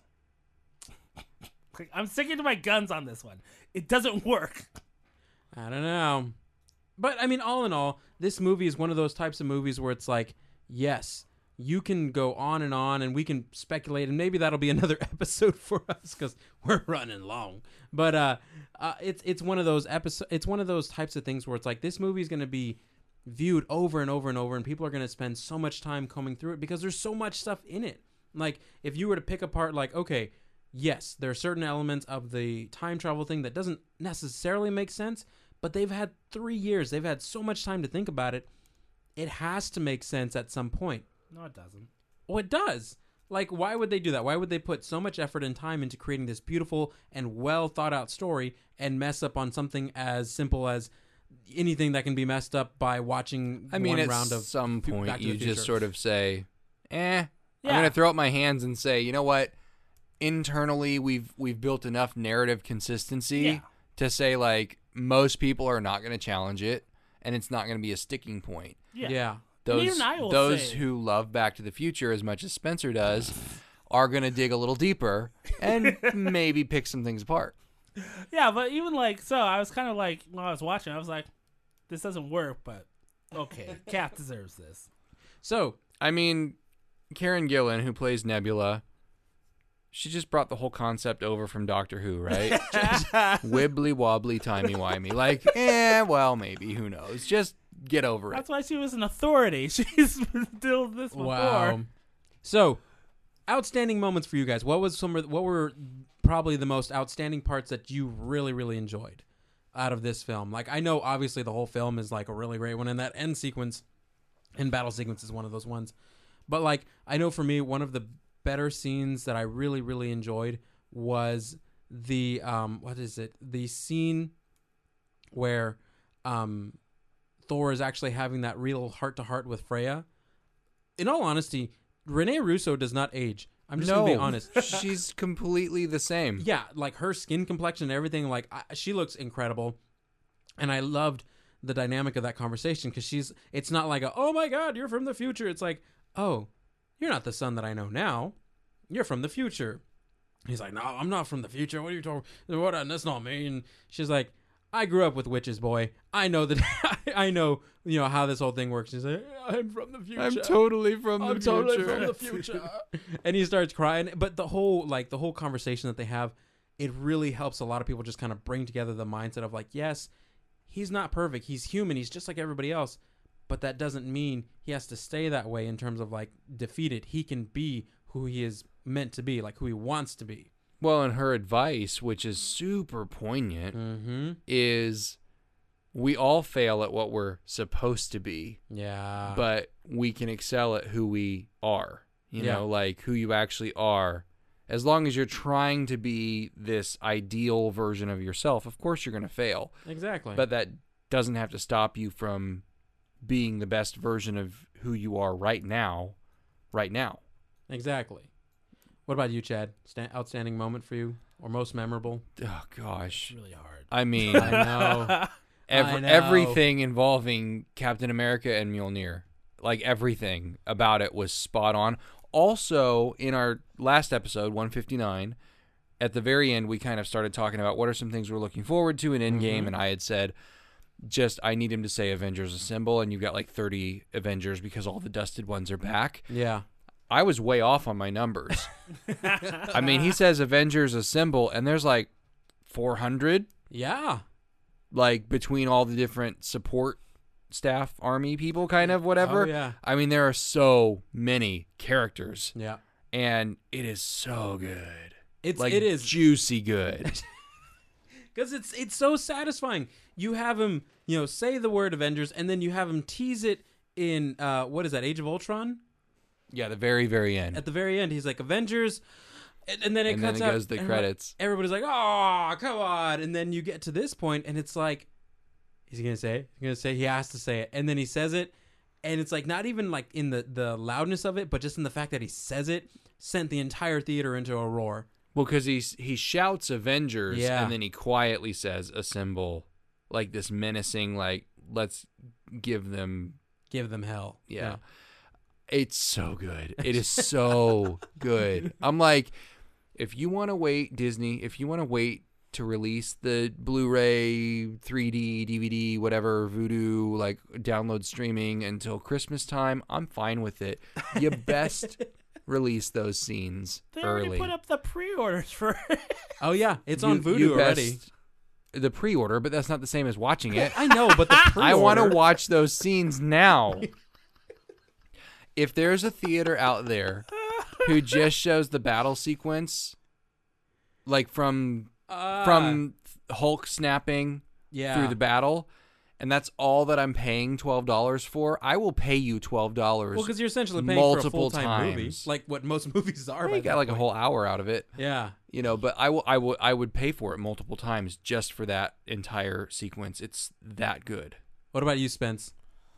I'm sticking to my guns on this one. It doesn't work. I don't know. But, I mean, all in all, this movie is one of those types of movies where it's like, yes, you can go on and we can speculate, and maybe that'll be another episode for us because we're running long. But it's one of those episodes. It's one of those types of things where it's like this movie is going to be viewed over and over and over, and people are going to spend so much time combing through it because there's so much stuff in it. Like, if you were to pick apart, like, okay, yes, there are certain elements of the time travel thing that doesn't necessarily make sense, but they've had 3 years. They've had so much time to think about it. It has to make sense at some point. No, it doesn't. Oh, it does. Like, why would they do that? Why would they put so much effort and time into creating this beautiful and well thought out story and mess up on something as simple as anything that can be messed up by watching one round of at some point Back to the you Future? just sort of say, I'm Yeah. going to throw up my hands and say, you know what? Internally, we've built enough narrative consistency to say, like, most people are not going to challenge it, and it's not going to be a sticking point. Yeah. Those who love Back to the Future as much as Spencer does are going to dig a little deeper and maybe pick some things apart. Yeah, but even like, so I was kind of like, when I was watching, I was like, this doesn't work, but okay, Cap deserves this. So, I mean, Karen Gillan, who plays Nebula, she just brought the whole concept over from Doctor Who, right? Wibbly wobbly, timey wimey. Like, well, maybe, who knows? Just get over it. That's why she was an authority. She's still this before. wow. So, outstanding moments for you guys. What were probably the most outstanding parts that you really, really enjoyed out of this film? Like, I know obviously the whole film is like a really great one, and that end sequence and battle sequence is one of those ones. But like, I know for me, one of the better scenes that I really, really enjoyed was the the scene where Thor is actually having that real heart-to-heart with Freya. In all honesty, Rene Russo does not age. I'm just going to be honest. She's completely the same. Yeah, like her skin complexion and everything, like she looks incredible. And I loved the dynamic of that conversation because it's not like oh my God, you're from the future. It's like, oh, you're not the son that I know now. You're from the future. He's like, no, I'm not from the future. What are you talking about? That's not me. And she's like, I grew up with witches, boy. I know that. I know, how this whole thing works. He's like, I'm from the future. I'm totally from the future. Totally from the future. And he starts crying. But the whole conversation that they have, it really helps a lot of people just kind of bring together the mindset of like, yes, he's not perfect. He's human. He's just like everybody else. But that doesn't mean he has to stay that way in terms of like defeated. He can be who he is meant to be, like who he wants to be. Well, and her advice, which is super poignant, is we all fail at what we're supposed to be. Yeah. But we can excel at who we are, like who you actually are. As long as you're trying to be this ideal version of yourself, of course you're going to fail. Exactly. But that doesn't have to stop you from being the best version of who you are right now. Exactly. What about you, Chad? Outstanding moment for you, or most memorable? Oh gosh, It's really hard. I mean, I know. I know. Everything involving Captain America and Mjolnir, like everything about it was spot on. Also, in our last episode, 159, at the very end, we kind of started talking about what are some things we're looking forward to in Endgame, and I had said, I need him to say Avengers Assemble, and you've got like 30 Avengers because all the dusted ones are back. Yeah. I was way off on my numbers. I mean, he says Avengers Assemble, and there's like 400. Yeah. Like between all the different support staff, army people, kind of whatever. Oh, yeah. I mean, there are so many characters. Yeah. And it is so good. It is juicy good. Because it's so satisfying. You have him, say the word Avengers, and then you have him tease it in, what is that, Age of Ultron? Yeah, the very, very end. At the very end, he's like, Avengers, and then it cuts out. Goes the credits. Everybody's like, oh, come on. And then you get to this point, and it's like, is he going to say it? He's going to say, he has to say it. And then he says it, and it's like, not even like in the loudness of it, but just in the fact that he says it, sent the entire theater into a roar. Well, because he shouts Avengers, Yeah. and then he quietly says Assemble, like this menacing, like, let's give them hell. Yeah. It's so good. It is so good. I'm like, if you want to wait, Disney, if you want to wait to release the Blu-ray, 3D, DVD, whatever, Vudu, like download streaming until Christmas time, I'm fine with it. You best release those scenes They early. already put up the pre-orders for it. Oh, yeah. It's on You Vudu already. best- The pre-order, but that's not the same as watching it. I know, but the pre-order. I want to watch those scenes now. If there's a theater out there who just shows the battle sequence, like from Hulk snapping through the battle, and that's all that I'm paying $12 for, I will pay you $12. Well, because you're essentially paying multiple for a full-time movie, times. like what most movies are. You got like a whole hour out of it. Yeah. But I would pay for it multiple times just for that entire sequence. It's that good. What about you, Spence?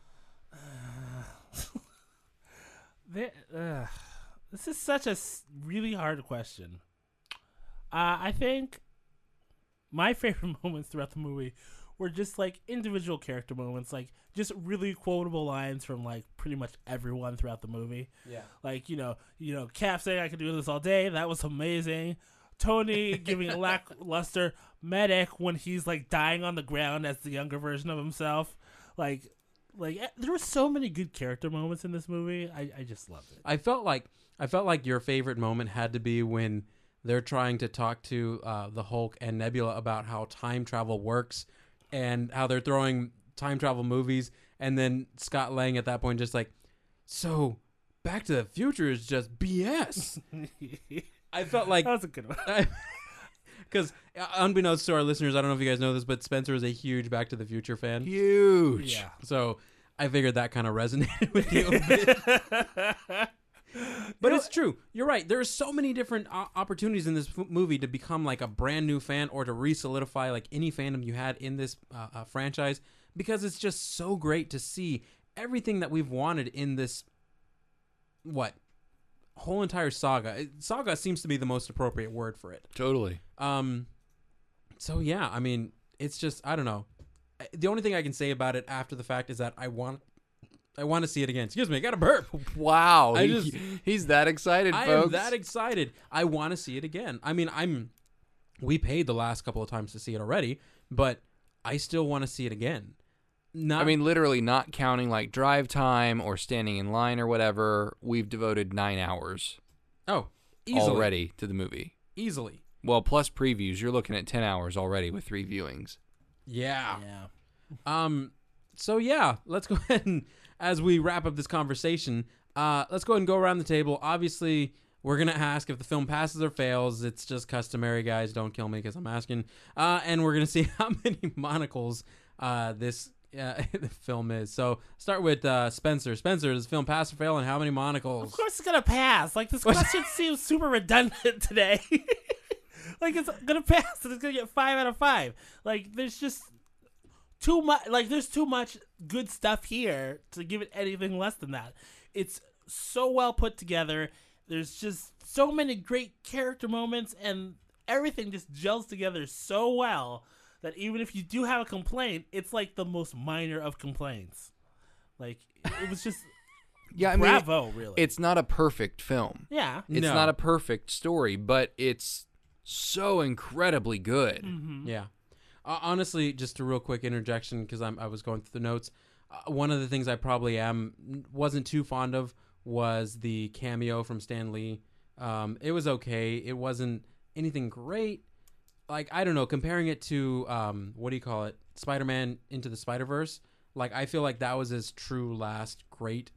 This is such a really hard question. I think my favorite moments throughout the movie were just like individual character moments, like just really quotable lines from like pretty much everyone throughout the movie. Yeah. Like, Cap saying I could do this all day. That was amazing. Tony giving a lackluster medic when he's like dying on the ground as the younger version of himself. Like there were so many good character moments in this movie. I just loved it. I felt like your favorite moment had to be when they're trying to talk to the Hulk and Nebula about how time travel works and how they're throwing time travel movies, and then Scott Lang at that point just like, so Back to the Future is just BS. I felt like That was a good one. because unbeknownst to our listeners, I don't know if you guys know this, but Spencer is a huge Back to the Future fan. Huge. Yeah. So I figured that kind of resonated with you a bit. But it's true. You're right. There are so many different opportunities in this movie to become like a brand new fan or to re-solidify like any fandom you had in this franchise, because it's just so great to see everything that we've wanted in this whole entire saga. Saga seems to be the most appropriate word for it. Totally. So yeah, I mean, it's just, I don't know. The only thing I can say about it after the fact is that I want to see it again. Excuse me, I got a burp. Wow. I He's that excited, I folks. am that excited. I want to see it again. I mean, we paid the last couple of times to see it already, but I still want to see it again. Not, I mean, literally not counting like drive time or standing in line or whatever, we've devoted 9 hours easily. already to the movie. Easily. Well, plus previews, you're looking at 10 hours already with 3 viewings. Yeah. Yeah. So yeah, let's go ahead and, as we wrap up this conversation, let's go ahead and go around the table. Obviously, we're going to ask if the film passes or fails. It's just customary, guys. Don't kill me because I'm asking. And we're going to see how many monocles this the film is. So start with Spencer. Spencer, does the film pass or fail, and how many monocles? Of course it's gonna pass. Like, this question seems super redundant today. Like, it's gonna pass and it's gonna get 5 out of 5. Like, there's just too much. Like, there's too much good stuff here to give it anything less than that. It's so well put together. There's just so many great character moments, and everything just gels together so well that even if you do have a complaint, it's like the most minor of complaints. Like, it was just Yeah, I mean, bravo, really. it's not a perfect film. Yeah. It's No. not a perfect story, but it's so incredibly good. Mm-hmm. Yeah. Honestly, just a real quick interjection because I was going through the notes. One of the things I probably wasn't too fond of was the cameo from Stan Lee. It was okay. It wasn't anything great. Like, I don't know, comparing it to, what do you call it? Spider-Man Into the Spider-Verse. Like, I feel like that was his true last great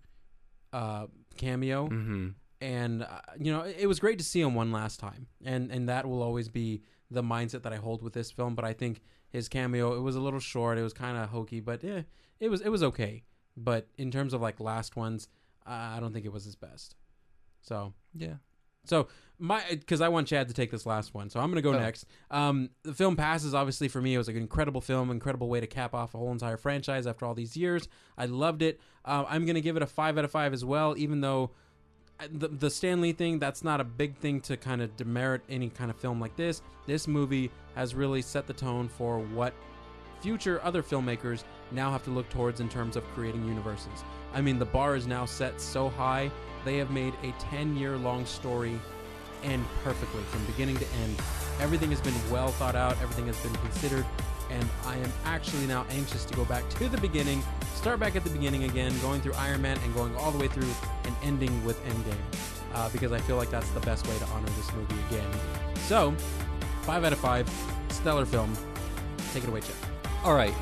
cameo. Mm-hmm. And, it was great to see him one last time. And that will always be the mindset that I hold with this film. But I think his cameo, it was a little short. It was kind of hokey, but it was okay. But in terms of, like, last ones, I don't think it was his best. So, Yeah. So because I want Chad to take this last one, so I'm going to go next. The film passes. Obviously, for me, it was an incredible film, incredible way to cap off a whole entire franchise after all these years. I loved it. I'm going to give it a 5 out of 5 as well, even though the Stan Lee thing, that's not a big thing to kind of demerit any kind of film like this. This movie has really set the tone for what future other filmmakers now have to look towards in terms of creating universes. I mean, the bar is now set so high. They have made a 10-year-long story end perfectly from beginning to end. Everything has been well thought out. Everything has been considered. And I am actually now anxious to go back to the beginning, start back at the beginning again, going through Iron Man and going all the way through and ending with Endgame. Because I feel like that's the best way to honor this movie again. So, 5 out of 5. Stellar film. Take it away, Chad. All right.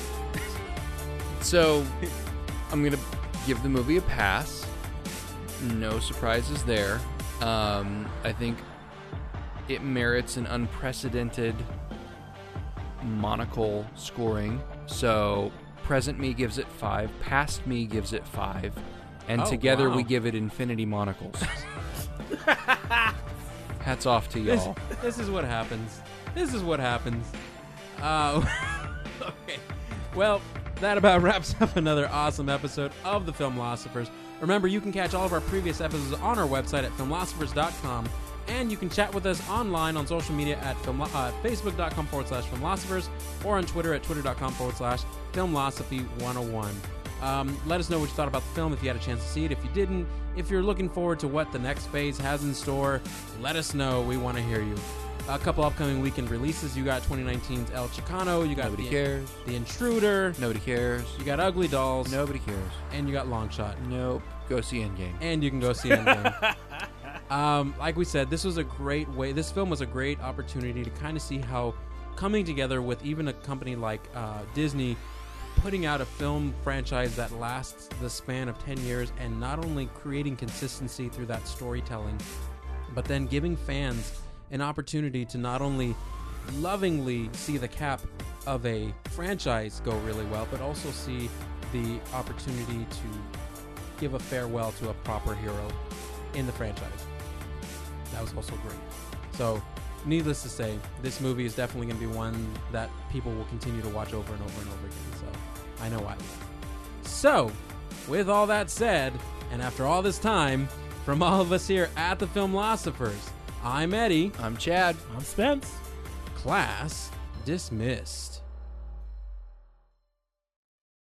So, I'm going to give the movie a pass. No surprises there. I think it merits an unprecedented monocle scoring. So, present me gives it 5. Past me gives it 5. And together we give it infinity monocles. Hats off to y'all. This is what happens. This is what happens. Okay. Well, that about wraps up another awesome episode of The Filmlosophers. Remember, you can catch all of our previous episodes on our website at filmlosophers.com, and you can chat with us online on social media at facebook.com/filmlosophers or on Twitter at twitter.com/filmlosophy101. Let us know what you thought about the film if you had a chance to see it. If you didn't, if you're looking forward to what the next phase has in store, let us know. We want to hear you. A couple upcoming weekend releases. You got 2019's El Chicano. You got Nobody cares. The Intruder. Nobody cares. You got Ugly Dolls. Nobody cares. And you got Longshot. Nope. Go see Endgame. And you can go see Endgame. Like we said, this was a great way. This film was a great opportunity to kind of see how coming together with even a company like Disney, putting out a film franchise that lasts the span of 10 years and not only creating consistency through that storytelling, but then giving fans an opportunity to not only lovingly see the cap of a franchise go really well, but also see the opportunity to give a farewell to a proper hero in the franchise. That was also great. So, needless to say, this movie is definitely going to be one that people will continue to watch over and over and over again. So, I know I will. So, with all that said, and after all this time, from all of us here at the Filmlosophers, I'm Eddie. I'm Chad. I'm Spence. Class dismissed.